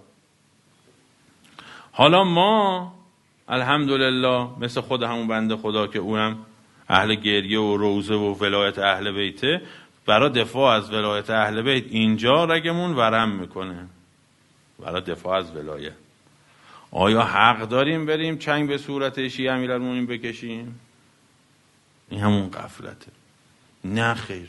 حالا ما الحمدلله مثل خود همون بنده خدا که اونم اهل گریه و روزه و ولایت اهل بیته، برای دفاع از ولایت اهل بیت اینجا رگمون ورم میکنه. برای دفاع از ولایت آیا حق داریم بریم چنگ به صورت شیعه امیرالمومنین بکشیم؟ این همون غفلته. نه خیر،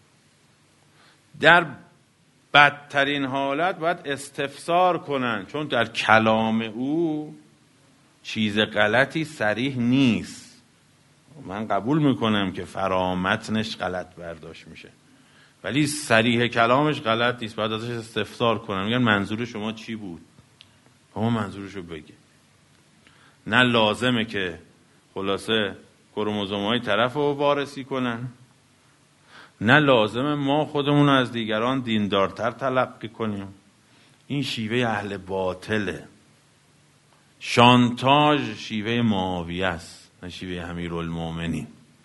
در بدترین حالت باید استفسار کنن چون در کلام او چیز غلطی صریح نیست. من قبول میکنم که فرامتنش غلط برداشت میشه ولی صریح کلامش غلط نیست، باید ازش استفسار کنن. میگن منظور شما چی بود؟ ما منظورشو بگه. نه لازمه که خلاصه کروموزوم‌های طرف رو وارسی کنن، نه لازمه ما خودمون رو از دیگران دیندارتر تلقی کنیم. این شیوه اهل باطله. شانتاژ شیوه معاویه است نه شیوه امیرالمومنین.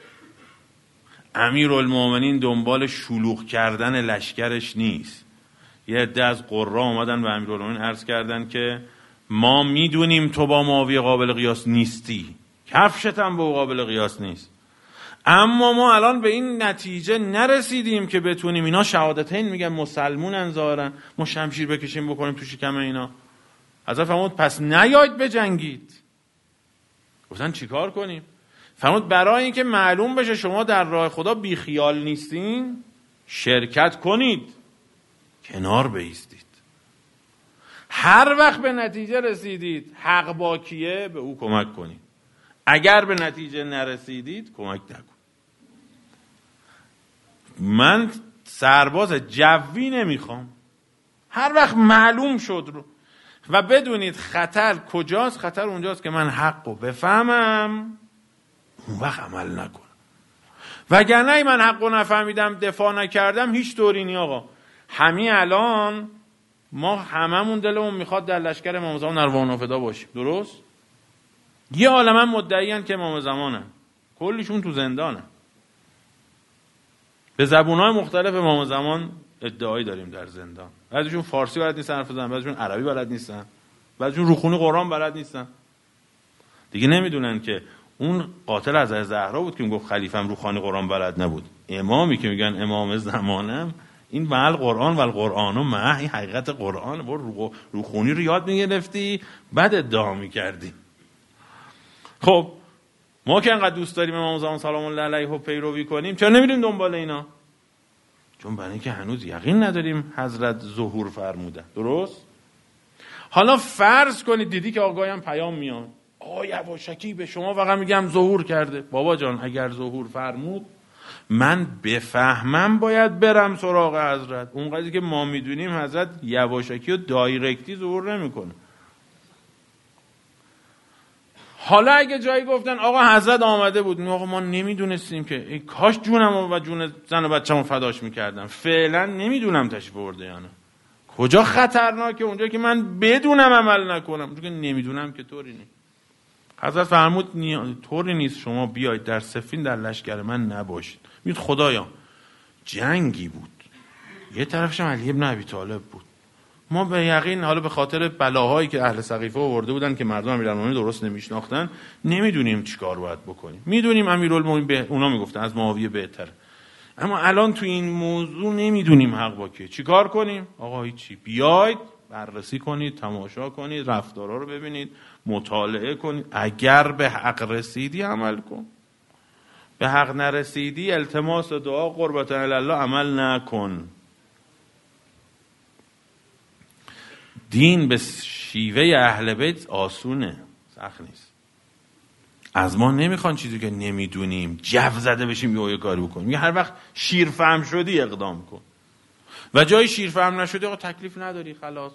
امیرالمومنین دنبال شلوغ کردن لشکرش نیست. یه عده از قرا اومدن به امیرالمومنین عرض کردن که ما میدونیم تو با معاویه قابل قیاس نیستی، کفشت هم با قابل قیاس نیست، اما ما الان به این نتیجه نرسیدیم که بتونیم، اینا شهادتین میگن مسلمونن ظاهرن، ما شمشیر بکشیم بکنیم تو شکم اینا. حضرت فرمود پس نیاید بجنگید. گفتن چیکار کنیم؟ فرمود برای اینکه معلوم بشه شما در راه خدا بیخیال نیستین، شرکت کنید، کنار بایستید. هر وقت به نتیجه رسیدید حق با کیه، به او کمک کنید. اگر به نتیجه نرسیدید کمک نکن. من سرباز جوی نمیخوام. هر وقت معلوم شد رو و بدونید خطر کجاست، خطر اونجاست که من حق رو بفهمم اون وقت عمل نکنم. وگرنه من حق رو نفهمیدم دفاع نکردم هیچ طوری نی آقا. همین الان ما هممون دلمون میخواد در لشکر امام زمان نروان و فدا باشیم، درست؟ یه عالمه مدعیان که امام زمانن، کلیشون تو زندانن، به زبونهای مختلف امام زمان ادعایی داریم در زندان. بعضیشون فارسی بلد نیستن حرف بزنن، بعضیشون عربی بلد نیستن، بعضیشون روخونی قرآن بلد نیستن. دیگه نمیدونن که اون قاتل از زهرا بود که میگفت خلیفم روخانی قرآن بلد نبود. امامی که میگن امام زمانم، این مع القرآن و القرآن و مع، این حقیقت قرآن. روخونی رو یاد میگرفتی بعد ادعا میکردی. خب ما که انقدر دوست داریم امام زمان سلام الله علیه و پیروی کنیم، چرا نمیریم دنبال اینا؟ چون برای اینکه هنوز یقین نداریم حضرت ظهور فرمودن، درست؟ حالا فرض کنید دیدی که آقای هم پیام میاد، آقا یواشکی به شما فقط میگم ظهور کرده. بابا جان اگر ظهور فرمود من بفهمم باید برم سراغ حضرت. اونقدری که ما میدونیم حضرت یواشکی و دایرکتی ظهور نمیکنه. حالا اگه جایی گفتن آقا حضرت آمده بود، آقا ما نمیدونستیم که، ای کاش جونم و جون زن و بچه‌مو فداش میکردم، فعلا نمیدونم تشریف آورده یا نه. کجا خطرناکه؟ اونجا که من بدونم عمل نکنم، اونجا که نمیدونم که طوری نیست. حضرت فرمود طوری نیست شما بیاید در صفین در لشکر من نباشید. میگه خدایا جنگی بود، یه طرفش هم علی ابن ابی طالب بود، ما به یقین حالا به خاطر بلاهایی که اهل سقیفه آورده بودن که مردم امیرالمومنین درست نمیشناختن نمیدونیم چیکار باید بکنیم. میدونیم امیرالمومنین به اونا میگفتن از معاویه بهتره، اما الان تو این موضوع نمیدونیم حق با کیه. چیکار کنیم؟ آقا هیچی، بیاید بررسی کنید، تماشا کنید، رفتارا رو ببینید، مطالعه کنید، اگر به حق رسیدی عمل کن، به حق نرسیدی التماس دعا قربت الله عمل نکن. دین به شیوه اهل بیت آسونه، سخت نیست. از ما نمیخوان چیزی که نمیدونیم جو زده بشیم یه کاری بکنیم. هر وقت شیرفهم شدی اقدام کن و جای شیرفهم نشدی آقا تکلیف نداری خلاص.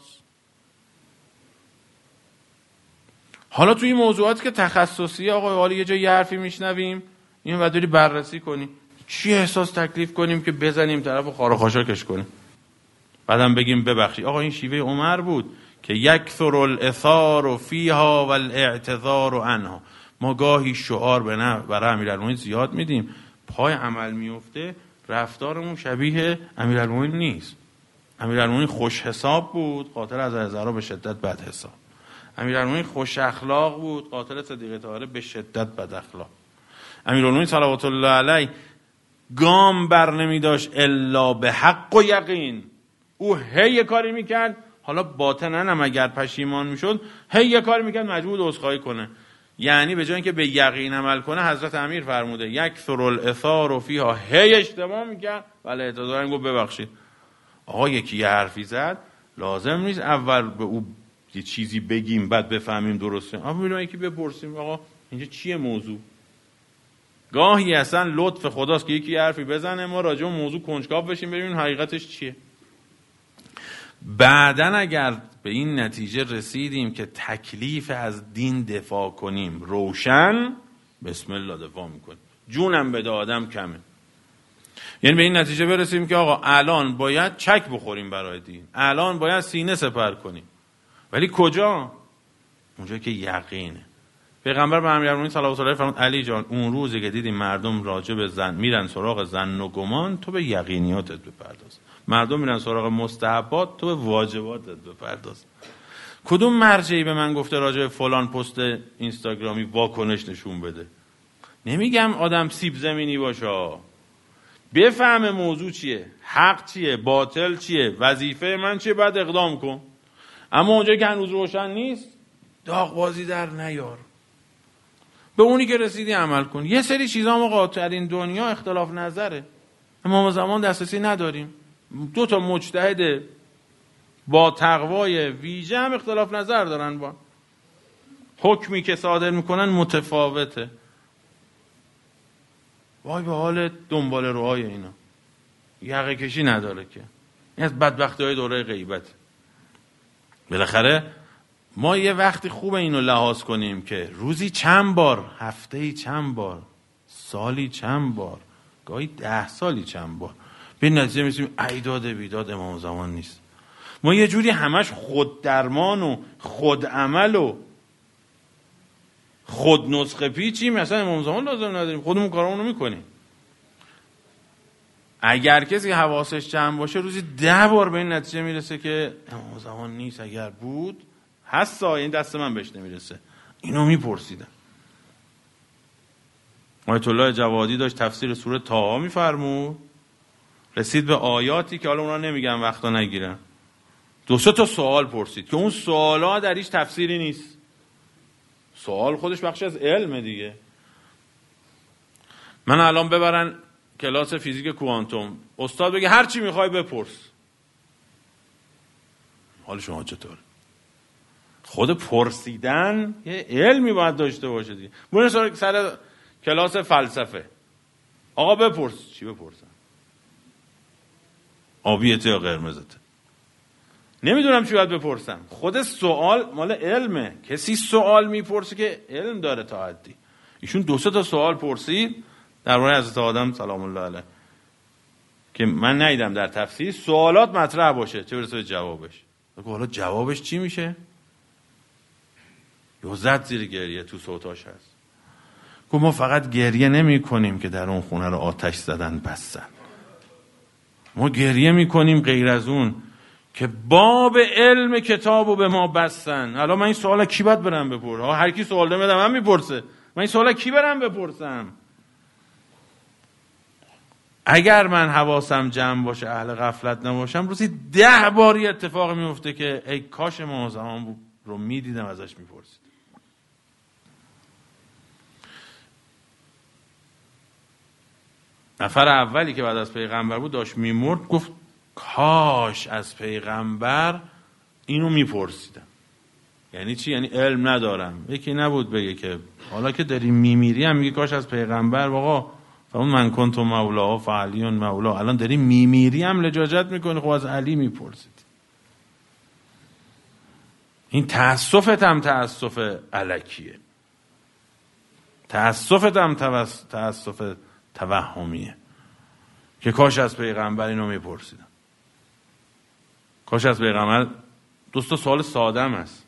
حالا توی موضوعاتی که تخصصی آقا حالا یه جای حرفی میشنویم این و داری بررسی کنی چی احساس تکلیف کنیم که بزنیم طرف خار و خاشاکش کنیم بعدم بگیم ببخشید. آقا این شیوه عمر بود که یکثر الاثار فیها والاعتذار عنها. ما گاهی شعار برای امیرالمومنین زیاد میدیم پای عمل میفته رفتارمون شبیه امیرالمومنین نیست. امیرالمومنین خوش حساب بود قاتل از هزارا به شدت بد حساب. امیرالمومنین خوش اخلاق بود قاتل صدیقه طاهره به شدت بد اخلاق. امیرالمومنین صلوات الله علیه گام بر نمی داشت الا به حق و یقین. او هی کاری میکرد حالا باطناً هم اگر پشیمان میشد هی کاری میکرد مجبور عذرخواهی کنه. یعنی به جای اینکه به یقین عمل کنه حضرت امیر فرموده یکثر الاثار فیها هی اشتباه میکرد ولی اعتذار گفت ببخشید. آقا یکی یه حرفی زد لازم نیست اول به او یه چیزی بگیم بعد بفهمیم درسته. آقا میگم یکی بپرسیم آقا اینجا چیه موضوع. گاهی اصلا لطف خداست که یکی حرفی بزنه ما راجع به موضوع کنجکاو بشیم ببینیم حقیقتش چیه. بعدن اگر به این نتیجه رسیدیم که تکلیف از دین دفاع کنیم روشن بسم الله دفاع میکنیم جونم بده آدم کمه. یعنی به این نتیجه برسیم که آقا الان باید چک بخوریم برای دین الان باید سینه سپر کنیم ولی کجا؟ اونجا که یقینه. پیغمبر به امیرالمومنین صلوات الله علیه فرمود علی جان اون روزی که دیدی مردم راجع به زن میرن سراغ زن و گمان تو به یقینیاتت بپرداز. مردم میرن سراغ مستحبات تو به واجباتت بپرداز. کدوم مرجعی به من گفته راجع به فلان پست اینستاگرامی واکنش نشون بده؟ نمیگم آدم سیب زمینی باشه بفهمه موضوع چیه حق چیه باطل چیه وظیفه من چیه بعد اقدام کن. اما اونجا که هنوز روشن نیست داغ بازی در نیار به اونی که رسیدی عمل کن. یه سری چیزا ما در این دنیا اختلاف نظره ما زمان دسترسی نداریم. دو تا مجتهد با تقوای ویژه هم اختلاف نظر دارن با حکمی که صادر میکنن متفاوته. وای به حال دنبال روهای اینا یقه کشی نداره که این از بدبختی های دوره غیبت. بالاخره ما یه وقتی خوبه اینو لحاظ کنیم که روزی چند بار هفته‌ای چند بار سالی چند بار گاهی 10 سالی چند بار به نتیجه میرسیم ایداد بیداد امام زمان نیست. ما یه جوری همش خود درمان و خود عمل و خود نسخه پیچیم مثلا امام زمان لازم نداریم خودمون کارامونو میکنیم. اگر کسی حواسش جمع باشه روزی 10 بار به این نتیجه میرسه که امام زمان نیست اگر بود هست این دست من بهش نمیرسه. اینو میپرسیدم. آیت الله جوادی داشت تفسیر سوره طه میفرمود رسید به آیاتی که حالا اونا نمیگم وقتا نگیرم 2-3 تا سوال پرسید که اون سوالا در هیچ تفسیری نیست. سوال خودش بخشی از علمه دیگه. من الان ببرن کلاس فیزیک کوانتوم استاد بگه هر چی میخوای بپرس حال شما چطور؟ خود پرسیدن یه علمی باید داشته باشه دیگه. بریم سر کلاس فلسفه آقا بپرس چی بپرسم؟ آبیته یا قرمزته؟ نمیدونم چی باید بپرسم. خود سوال مال علمه. کسی سوال میپرسه که علم داره تا حدی. ایشون 2-3 تا سوال پرسید درباره حضرت آدم سلام الله علیه که من ندیدم در تفسیر سوالات مطرح باشه چه برسه به جوابش. حالا جوابش چی میشه؟ یه زد زیر گریه تو صوتاش هست. گفت ما فقط گریه نمی کنیم که در اون خونه رو آتش زدن بستن. ما گریه می کنیم غیر از اون که باب علم کتابو به ما بستن. الان من این سوالا کی باید برم بپرسم؟ هر کی سوال نمیده من میپرسه. من این سوالا کی برم بپرسم؟ اگر من حواسم جمع باشه اهل غفلت نباشم روزی 10 باری اتفاق میفته که ای کاش ما زمان رو میدیدم ازش میپرسید. نفر اولی که بعد از پیغمبر بود داشت میمرد گفت کاش از پیغمبر اینو میپرسیدم. یعنی چی؟ یعنی علم ندارم. یکی نبود بگه که حالا که داری میمیری هم میگه کاش از پیغمبر آقا اون من کنت مولا فعلی مولا، الان داری میمیری هم لجاجت میکنی، خب از علی میپرسید. این تأسفت هم تأسف الکیه، تأسفت هم تأسف توهمیه که کاش از پیغمبر اینو میپرسیدم. کاش از پیغمبر. دوستا سوال ساده است.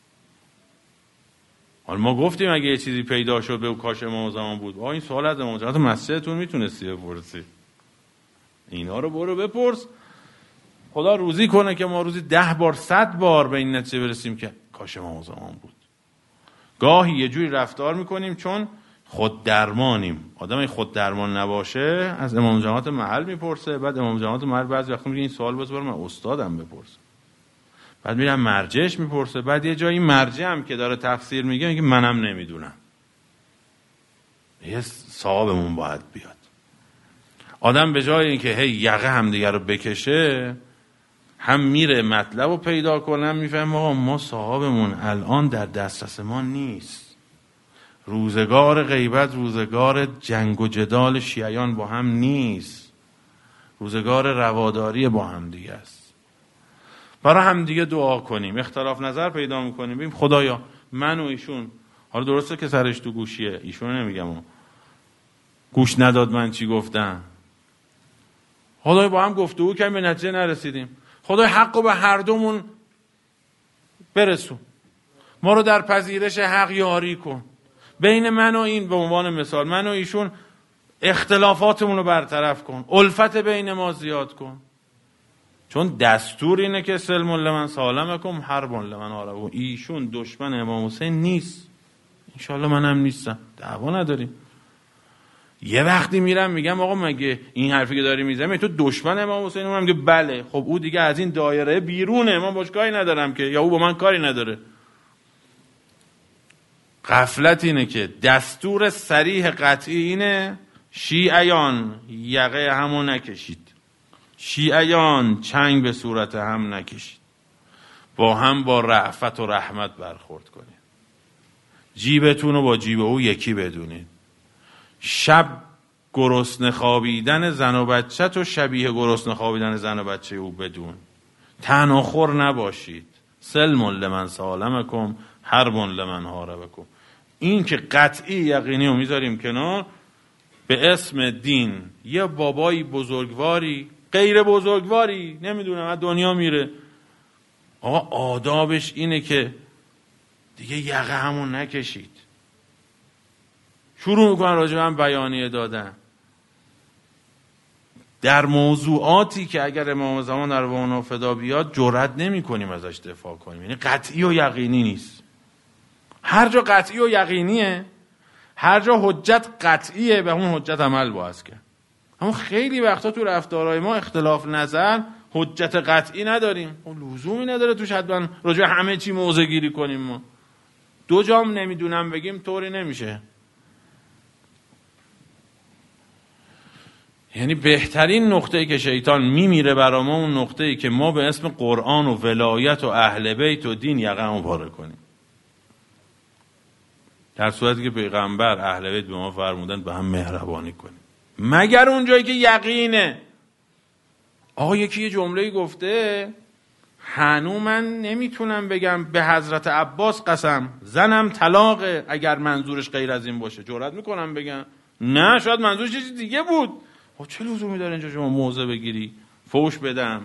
حالا ما گفتیم اگه یه چیزی پیدا شد به کاش امام زمان بود، این سوال از امام زمان مسجدتون میتونستی بپرسی. اینا رو برو بپرس. خدا روزی کنه که ما روزی 10 بار 100 بار به این نتیجه برسیم که کاش امام زمان بود. گاهی یه جوری رفتار میکنیم چون خود درمانیم. آدم خود درمان نباشه از امام جماعت محل میپرسه، بعد امام جماعت محل بعضی وقتا میگه این سوال بذار من استادم بپرسه، بعد میرم مرجعش میپرسه، بعد یه جایی مرجع هم که داره تفسیر میگه منم نمیدونم. یه صاحبمون باید بیاد. آدم به جای اینکه هی یقه هم دیگه رو بکشه، هم میره مطلب رو پیدا کنم، میفهم آقا ما صاحبمون الان در دسترس ما نیست. روزگار غیبت روزگار جنگ و جدال شیعیان با هم نیست، روزگار رواداری با هم دیگه است. برای هم دیگه دعا کنیم، اختلاف نظر پیدا میکنیم، بگیم خدایا من و ایشون، حالا درسته که سرش تو گوشیه، ایشون نمیگم گوش نداد من چی گفتم، خدایا با هم گفتگو کردیم به نتیجه نرسیدیم، خدای حق رو به هر دومون برسون، ما رو در پذیرش حق یاری کن، بین من و این، به عنوان مثال من و ایشون اختلافاتمون رو برطرف کن، الفت بین ما زیاد کن. چون دستور اینه که سلم لمن سالمکم حرب لمن حاربکم. ایشون دشمن امام حسین نیست، انشالله منم نیستم، دعوا نداریم. یه وقتی میرم میگم آقا مگه این حرفی که داری میزنی تو دشمن امام حسین؟ اونم میگه بله. خب او دیگه از این دایره بیرونه، من باش کاری ندارم که، یا او با من کاری نداره. غفلت اینه که دستور صریح قطعی اینه شیعیان یقه همو نکشید، شیعیان چنگ به صورت هم نکشید، با هم با رأفت و رحمت برخورد کنید، جیبتون رو با جیب او یکی بدونید، شب گرسنه خوابیدن زن و بچه تو شبیه گرسنه خوابیدن زن و بچه او بدون، تناخر نباشید، سلم لمن سالمکم حرب لمن حاربکم. این که قطعی یقینی رو میذاریم کنار، به اسم دین یه بابایی بزرگواری غیر بزرگواری نمیدونم از دنیا میره، آقا آدابش اینه که دیگه یقه همون نکشید، شروع میکنن راجع به هم بیانیه دادن در موضوعاتی که اگر امام زمان در وانا فدا بیاد جرئت نمی کنیم ازش دفاع کنیم. یعنی قطعی و یقینی نیست. هر جا قطعی و یقینیه، هر جا حجت قطعیه، به اون حجت عمل باید کرد. اما خیلی وقتا تو رفتارهای ما اختلاف نظر حجت قطعی نداریم، اون لزومی نداره توش حتما راجع همه چی موضع گیری کنیم. ما دو جام نمیدونم بگیم طوری نمیشه. یعنی بهترین نقطه‌ای که شیطان میمیره برای ما اون نقطه‌ای که ما به اسم قرآن و ولایت و اهل بیت و دین یقه‌مو پاره کنیم، در صورتی که پیغمبر اهل بیت به ما فرمودن به هم مهربانی کنیم، مگر اون جایی که یقینه. آقا یکی یه جمله‌ای گفته هنو من نمیتونم بگم به حضرت عباس قسم زنم طلاقه اگر منظورش غیر از این باشه، جرئت میکنم بگم نه شاید منظورش چیز دیگه بود. خب چه لزومی داره اینجا شما موضع بگیری فوش بدم؟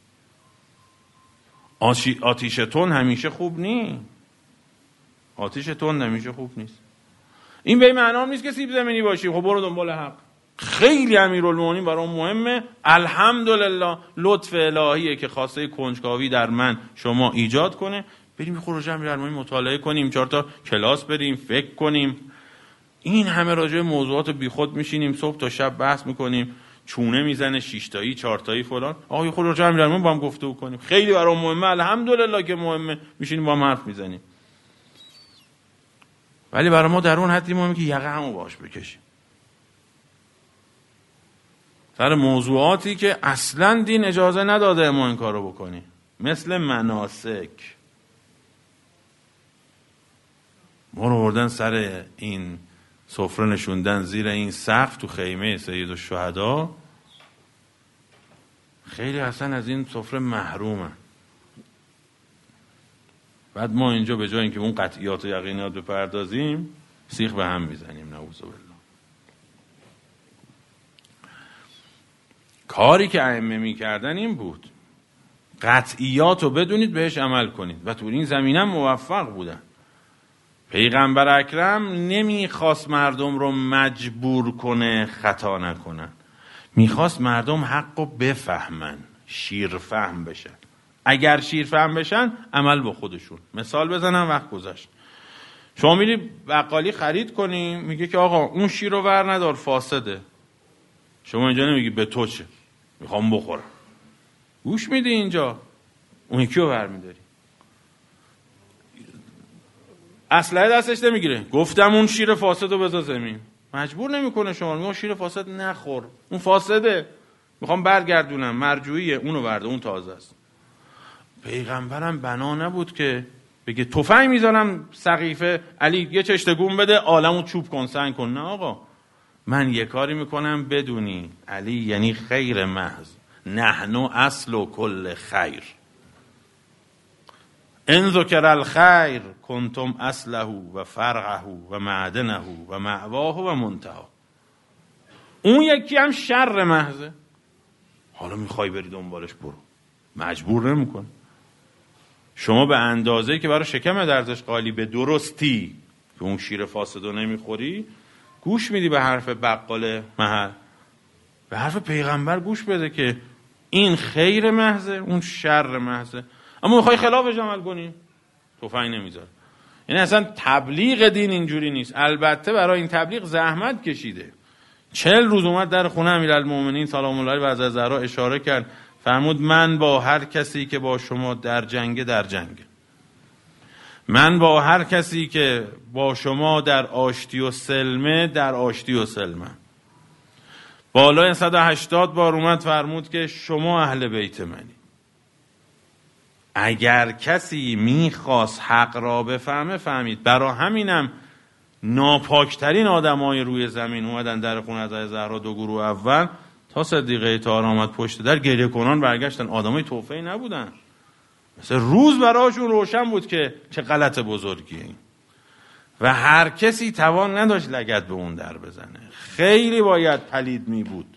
آتیش تند همیشه خوب نیست، آتیش تند همیشه خوب نیست. این به این معنا نیست که سیب زمینی باشی. خب برو دنبال حق. خیلی امیرالمومنین برام مهمه. الحمدلله لطف الهیه که خواسته کنجکاوی در من شما ایجاد کنه، بریم خروج امیرالمومنین مطالعه کنیم، 4 تا کلاس بریم، فکر کنیم. این همه راجع موضوعات بیخود میشینیم صبح تا شب بحث میکنیم، چونه میزنه 6 تایی 4 تایی فلان. آقا خود راجع امیرالمومنین با هم گفتگو کنیم، خیلی برام مهمه. الحمدلله که مهمه، میشینیم با هم حرف میزنیم. ولی برای ما در اون حدی مهمه که یقه همو باش بکشیم سر موضوعاتی که اصلا دین اجازه نداده ما این کارو بکنیم، مثل مناسک. ما رو بردن سر این سفره نشوندن زیر این سقف تو خیمه سید الشهدا. خیلی اصلا از این سفره محرومن. بعد ما اینجا به جای اینکه اون قطعیات و یقینات بپردازیم سیخ به هم میزنیم. نعوذ بالله. کاری که ائمه میکردن این بود، قطعیات رو بدونید بهش عمل کنید و تو این زمینه موفق بودن. پیغمبر اکرم نمیخواست مردم رو مجبور کنه خطا نکنن، میخواست مردم حق رو بفهمن، شیرفهم بشن. اگر شیرفهم بشن عمل با خودشون. مثال بزنم، وقت گذشت. شما میری بقالی خرید کنی، میگه که آقا اون شیر رو ور ندار فاسده. شما اینجا نمیگی به تو چه، میخوام بخورم. گوش میدی اینجا، اون یکی رو ور میداری. اسلحه دستش نمیگیره، گفتم اون شیر فاسد رو بذار زمین. مجبور نمیکنه شما، میگه شیر فاسد نخور، اون فاسده، میخوام برگردونم، مرجوعیه، اونو ورده، اون تازه است. پیغمبرم بنا نبود که بگه تفنگ میزنم سقیفه، علی یه چشتگون بده عالمو چوب کن سنگ کن. نه آقا، من یه کاری میکنم بدونی علی یعنی خیر محض، نحن اصل و کل خیر، ان ذکر الخیر کنتم اصله و فرعه و معدنه و مأواه و منتهى. اون یکی هم شر محضه، حالا میخوای بری دنبالش برو، مجبور نمیکن. شما به اندازه‌ای که برای شکم دردش قالی به درستی که اون شیر فاسدو نمیخوری، گوش میدی به حرف بقال محل، به حرف پیغمبر گوش بده که این خیر محضه، اون شر محضه. اما میخوای خلافش عمل کنی، تفنگ نمیذار. یعنی اصلا تبلیغ دین اینجوری نیست. البته برای این تبلیغ زحمت کشیده. 40 روز اومد در خونه امیرالمومنین سلام الله علیه و از زهرا اشاره کرد، فرمود من با هر کسی که با شما در جنگ در جنگ، من با هر کسی که با شما در آشتی و سلمه در آشتی و سلمه. بالای 180 بار اومد فرمود که شما اهل بیت منی. اگر کسی میخواست حق را بفهمه فهمید. برای همینم ناپاکترین آدمای روی زمین اومدن در خونه از زهرا، دو گروه اول، تا صدیقه طاهره آمد پشت در گریه کنان برگشتن. آدمای توفی نبودن، مثل روز براشون روشن بود که چه غلط بزرگیه این. و هر کسی توان نداشت لگد به اون در بزنه، خیلی باید پلید می بود.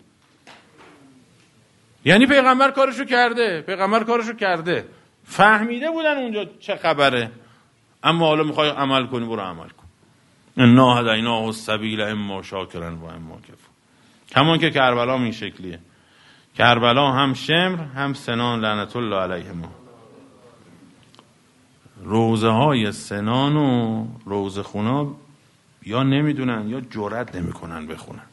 یعنی پیغمبر کارشو کرده، فهمیده بودن اونجا چه خبره، اما حالا میخوای عمل کنی، برو عمل کن. انا هدیناه السبیل اما شاکرا و اما کفور. کمان که کربلا این شکلیه. کربلا هم شمر هم سنان لعنت الله علیهما. روزه های سنان و روزه خونا یا نمیدونن یا جرئت نمیکنن بخونن.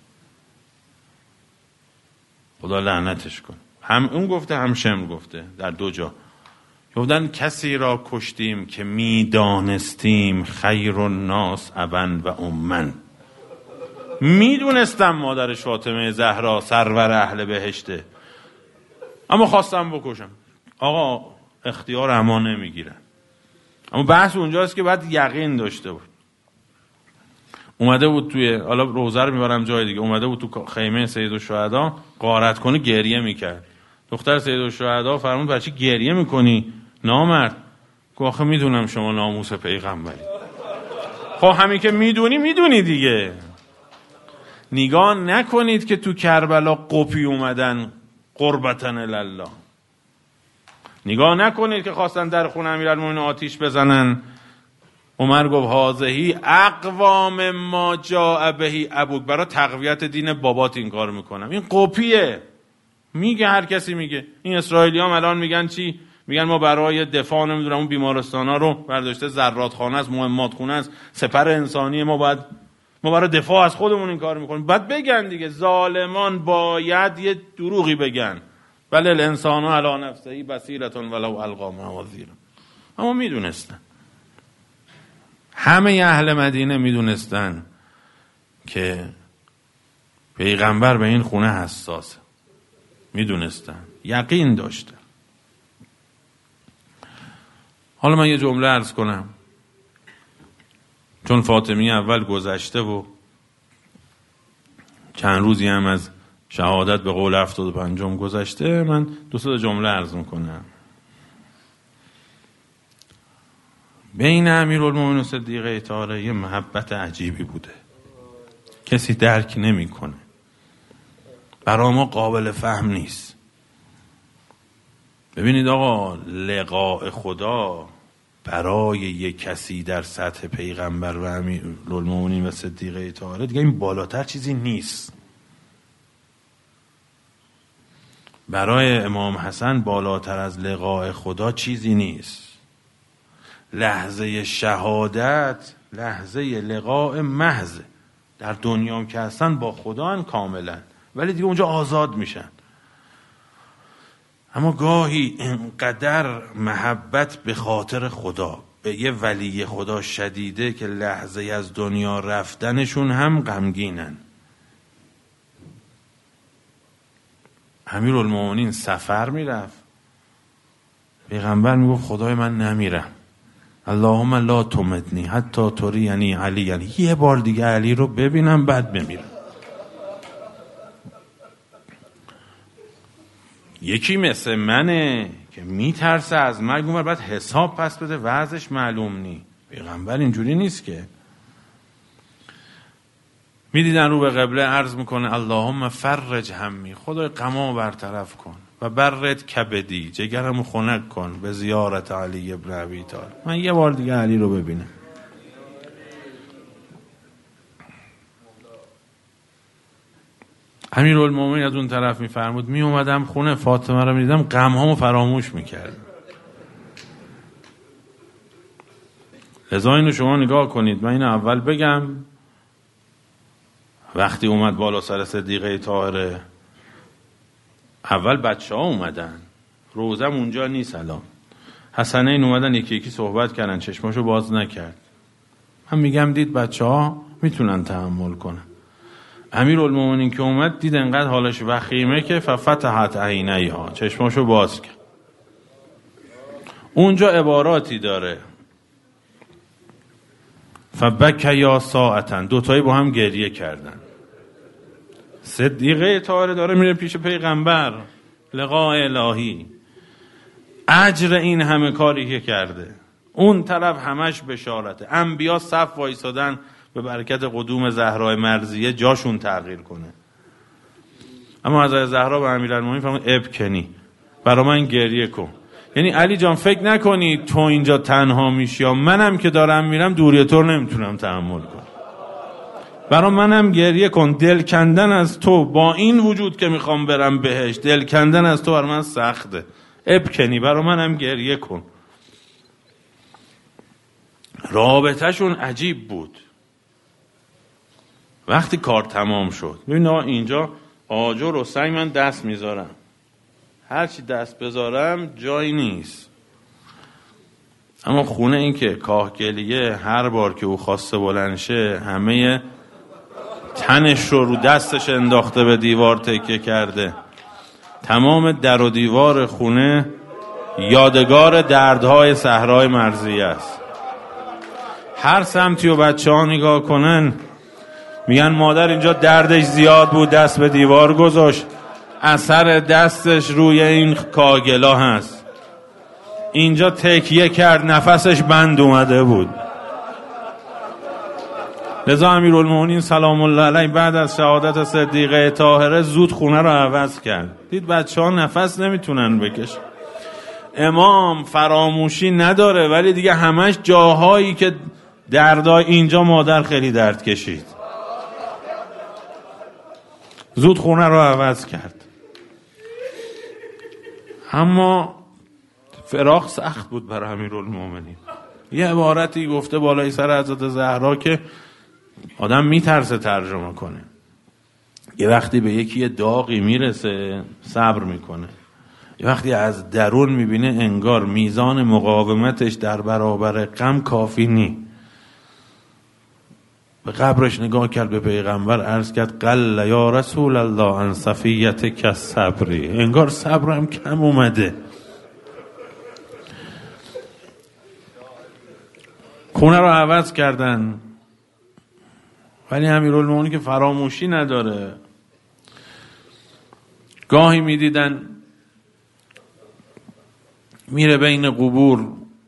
خدا لعنتش کن. هم اون گفته هم شمر گفته در دو جا. گفتن کسی را کشتیم که میدانستیم خیر الناس ابا و امن. میدونستم مادرش فاطمه زهرا سرور اهل بهشته، اما خواستم بکشم. آقا اختیار اما نمیگیرن. اما بحث اونجاست که باید یقین داشته بود. اومده بود توی، حالا روزه رو میبرم جای دیگه، اومده بود تو خیمه سید الشهدا غارت کنه، گریه میکرد. دختر سید الشهدا فرمود برای چی گریه میکنی نامرد؟ گفت آخه میدونم شما ناموس پیغمبری. خب همین که میدونی دیگه. نگاه نکنید که تو کربلا قپی اومدن قربتن الله. نگاه نکنید که خواستن در خونه امیرالمومنین آتیش بزنن. عمر گفت هازهی اقوام ما جاء بهی ابوک. برای تقویت دین بابات این کار میکنم. این قپیه. میگه هر کسی میگه. این اسرائیلیام الان میگن چی؟ میگن ما برای دفاع نمیدونم اون بیمارستانا رو برداشته زرادخانه است، مهمات خونه است، سپر انسانی، ما برای دفاع از خودمون این کار میکنیم. بعد بگن دیگه ظالمان باید یه دروغی بگن. بل الانسان علی نفسه بصیرة ولو القی معاذیرا. اما میدونستن، همه اهل مدینه میدونستن که پیغمبر به این خونه حساسه. میدونستن، یقین داشتن. حالا من یه جمله عرض کنم، چون فاطمی اول گذشته و چند روزی هم از شهادت به قول 75 گذشته، من 2 جمله عرض میکنم. بین امیرالمومنین و صدیقه طاهره یه محبت عجیبی بوده، کسی درک نمیکنه، برای ما قابل فهم نیست. ببینید آقا، لقاء خدا برای یک کسی در سطح پیغمبر و امیرالمومنین و صدیقه طاهره دیگه این بالاتر چیزی نیست. برای امام حسن بالاتر از لقاء خدا چیزی نیست. لحظه شهادت لحظه لقاء محض، در دنیام که هستن با خدا کاملا، ولی دیگه اونجا آزاد میشن. اما گاهی انقدر محبت به خاطر خدا به یه ولی خدا شدیده که لحظه از دنیا رفتنشون هم غمگینن. امیرالمومنین سفر میرفت، پیغمبر میگفت خدای من نمیرم، اللهم لا تمتنی حتی ترینی علی، یعنی یه بار دیگه علی رو ببینم بعد بمیرم. یکی مثل منه که میترسه از مرگ، اون بعد حساب پس بده، وضعش معلوم نی. پیغمبر اینجوری نیست که. میدیدن رو به قبله عرض میکنه اللهم فرج همی، خدای غمامو برطرف کن، و برد کبدی، جگرمو خنک کن به زیارت علی ابن ابی طالب، من یه بار دیگه علی رو ببینم. امیرالمومنین از اون طرف میفرمود می اومدم خونه فاطمه رو میدیدم غمهامو فراموش میکردم. لذا اینو شما نگاه کنید، من اینو اول بگم. وقتی اومد بالا سر صدیقه طاهره، اول بچه ها اومدن، روزم اونجا نیست الان، حسنین اومدن یکی یکی صحبت کردن، چشماشو باز نکرد. من میگم دید بچه ها میتونن تحمل کنن. امیرالمومنین که اومد دید انقدر حالش وخیمه که ففتحت عینیها، چشماشو باز کرد. اونجا عباراتی داره، فبکیا ساعتن، دوتایی با هم گریه کردن. صدیقه طاهره داره میره پیش پیغمبر، لقاء الهی، اجر این همه کاری که کرده. اون طرف همش بشارته، انبیا صف وایسادن به برکت قدوم زهرای مرضیه جاشون تغییر کنه. اما حضرت زهرا به امیرالمومنین فرمود ابکنی، برا من گریه کن. یعنی علی جان فکر نکنی تو اینجا تنها میشی، یا منم که دارم میرم دوری تو نمیتونم تحمل کنم، برا منم گریه کن. دل کندن از تو با این وجود که میخوام برم بهش، دل کندن از تو برا من سخته، ابکنی، برا منم گریه کن. رابطهشون عجیب بود. وقتی کار تمام شد، ببین اینجا آجر و سنگ من دست میذارم، هرچی دست بذارم جایی نیست. اما خونه این که کاهگلیه، هر بار که او خواسته بلند شه همه تنش رو دستش انداخته به دیوار تکیه کرده. تمام در و دیوار خونه یادگار دردهای صحرای مرضیه است. هر سمتی و بچه ها نگاه کنن میگن مادر اینجا دردش زیاد بود دست به دیوار گذاشت، اثر دستش روی این کاگلا هست، اینجا تکیه کرد نفسش بند اومده بود. لذا امیرالمومنین سلام الله علیه بعد از شهادت صدیقه طاهره زود خونه رو عوض کرد. دید بچه ها نفس نمیتونن بکشن. امام فراموشی نداره، ولی دیگه همش جاهایی که دردای، اینجا مادر خیلی درد کشید، زود خونه رو عوض کرد. اما فراق سخت بود برای امیرالمومنین. یه عبارتی گفته بالای سر حضرت زهرا که آدم میترسه ترجمه کنه. یه وقتی به یکی داغی میرسه صبر میکنه، یه وقتی از درون میبینه انگار میزان مقاومتش در برابر غم کافی نی. به قبرش نگاه کرد، به پیغمبر عرض کرد قل یا رسول الله عن صفیت که صبری، انگار صبرم کم اومده. خونه رو عوض کردن. ولی امیرالمومنین که فراموشی نداره. گاهی میدیدن میره بین قبور،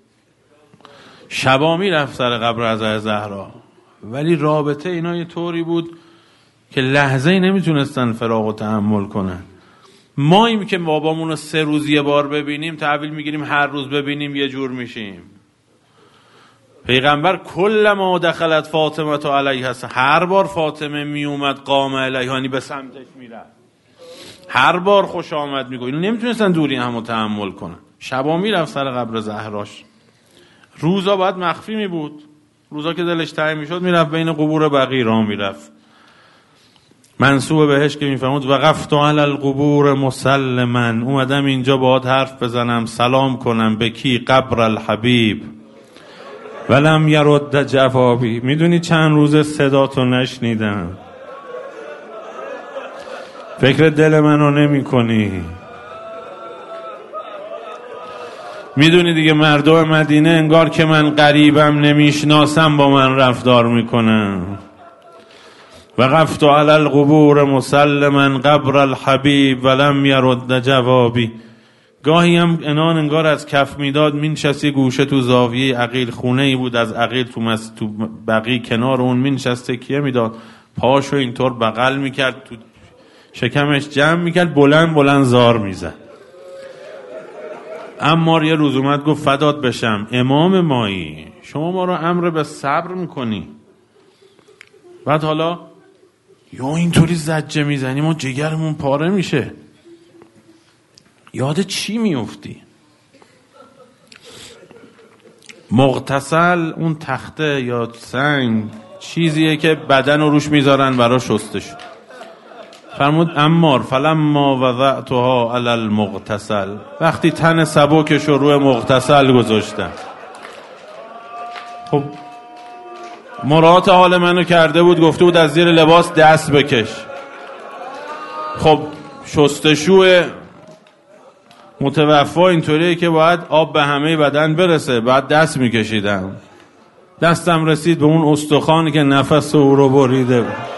شبا میرفت سر قبر حضرت زهرا، ولی رابطه اینا یه طوری بود که لحظه‌ای نمیتونستن فراق و تحمل کنن. ماییم که بابامون رو 3 روز یه بار ببینیم تحویل میگیریم هر روز ببینیم یه جور میشیم. پیغمبر کلما دخلت فاطمه تو علیها السلام، هر بار فاطمه میومد قام علیهانی به سمتش میرفت، هر بار خوش آمد میگو. اینو نمیتونستن دوری همو تحمل کنن. شبا میرفت سر قبر زهراش، روزا باید مخفی میبود، روزا که دلش تنگ میشد میرفت بین قبور بقیع راه میرفت. منسوب بهش که میفرمود وقفت علی القبور مسلما، اومدم اینجا باهات حرف بزنم سلام کنم به کی؟ قبر الحبیب ولم یرد جوابی. میدونی چند روز صداتو نشنیدم، فکر دل منو نمی کنی. میدونی دیگه مردم مدینه انگار که من غریبم نمیشناسم با من رفتار میکنن. وقفت علی القبور مسلما قبر الحبیب ولم یرد جوابی. گاهی هم انان انگار از کف میداد مینشست یه گوشه تو زاویه عقیل، خونه ای بود از عقیل تو بقیع کنار اون مینشست تکیه میداد، پاشو اینطور بغل میکرد تو شکمش جمع میکرد، بلند بلند زار میزد. عمار یه روز اومد گفت فدات بشم امام مایی، شما ما رو امر به صبر میکنی، بعد حالا یا اینطوری زجه میزنی ما جگرمون پاره میشه. یاد چی میفتی؟ مغتسل اون تخته یا سنگ چیزیه که بدن رو روش میذارن برای شستشو. فرمود عمار فلما وضعتها علی المغتسل، وقتی تن سبکش رو روی مغتسل گذاشتم. خب مراعات حال منو کرده بود، گفته بود از زیر لباس دست بکش. خب شستشوی متوفا اینطوریه که باید آب به همه بدن برسه، بعد دست میکشیدم، دستم رسید به اون استخوانی که نفس او رو بریده بود.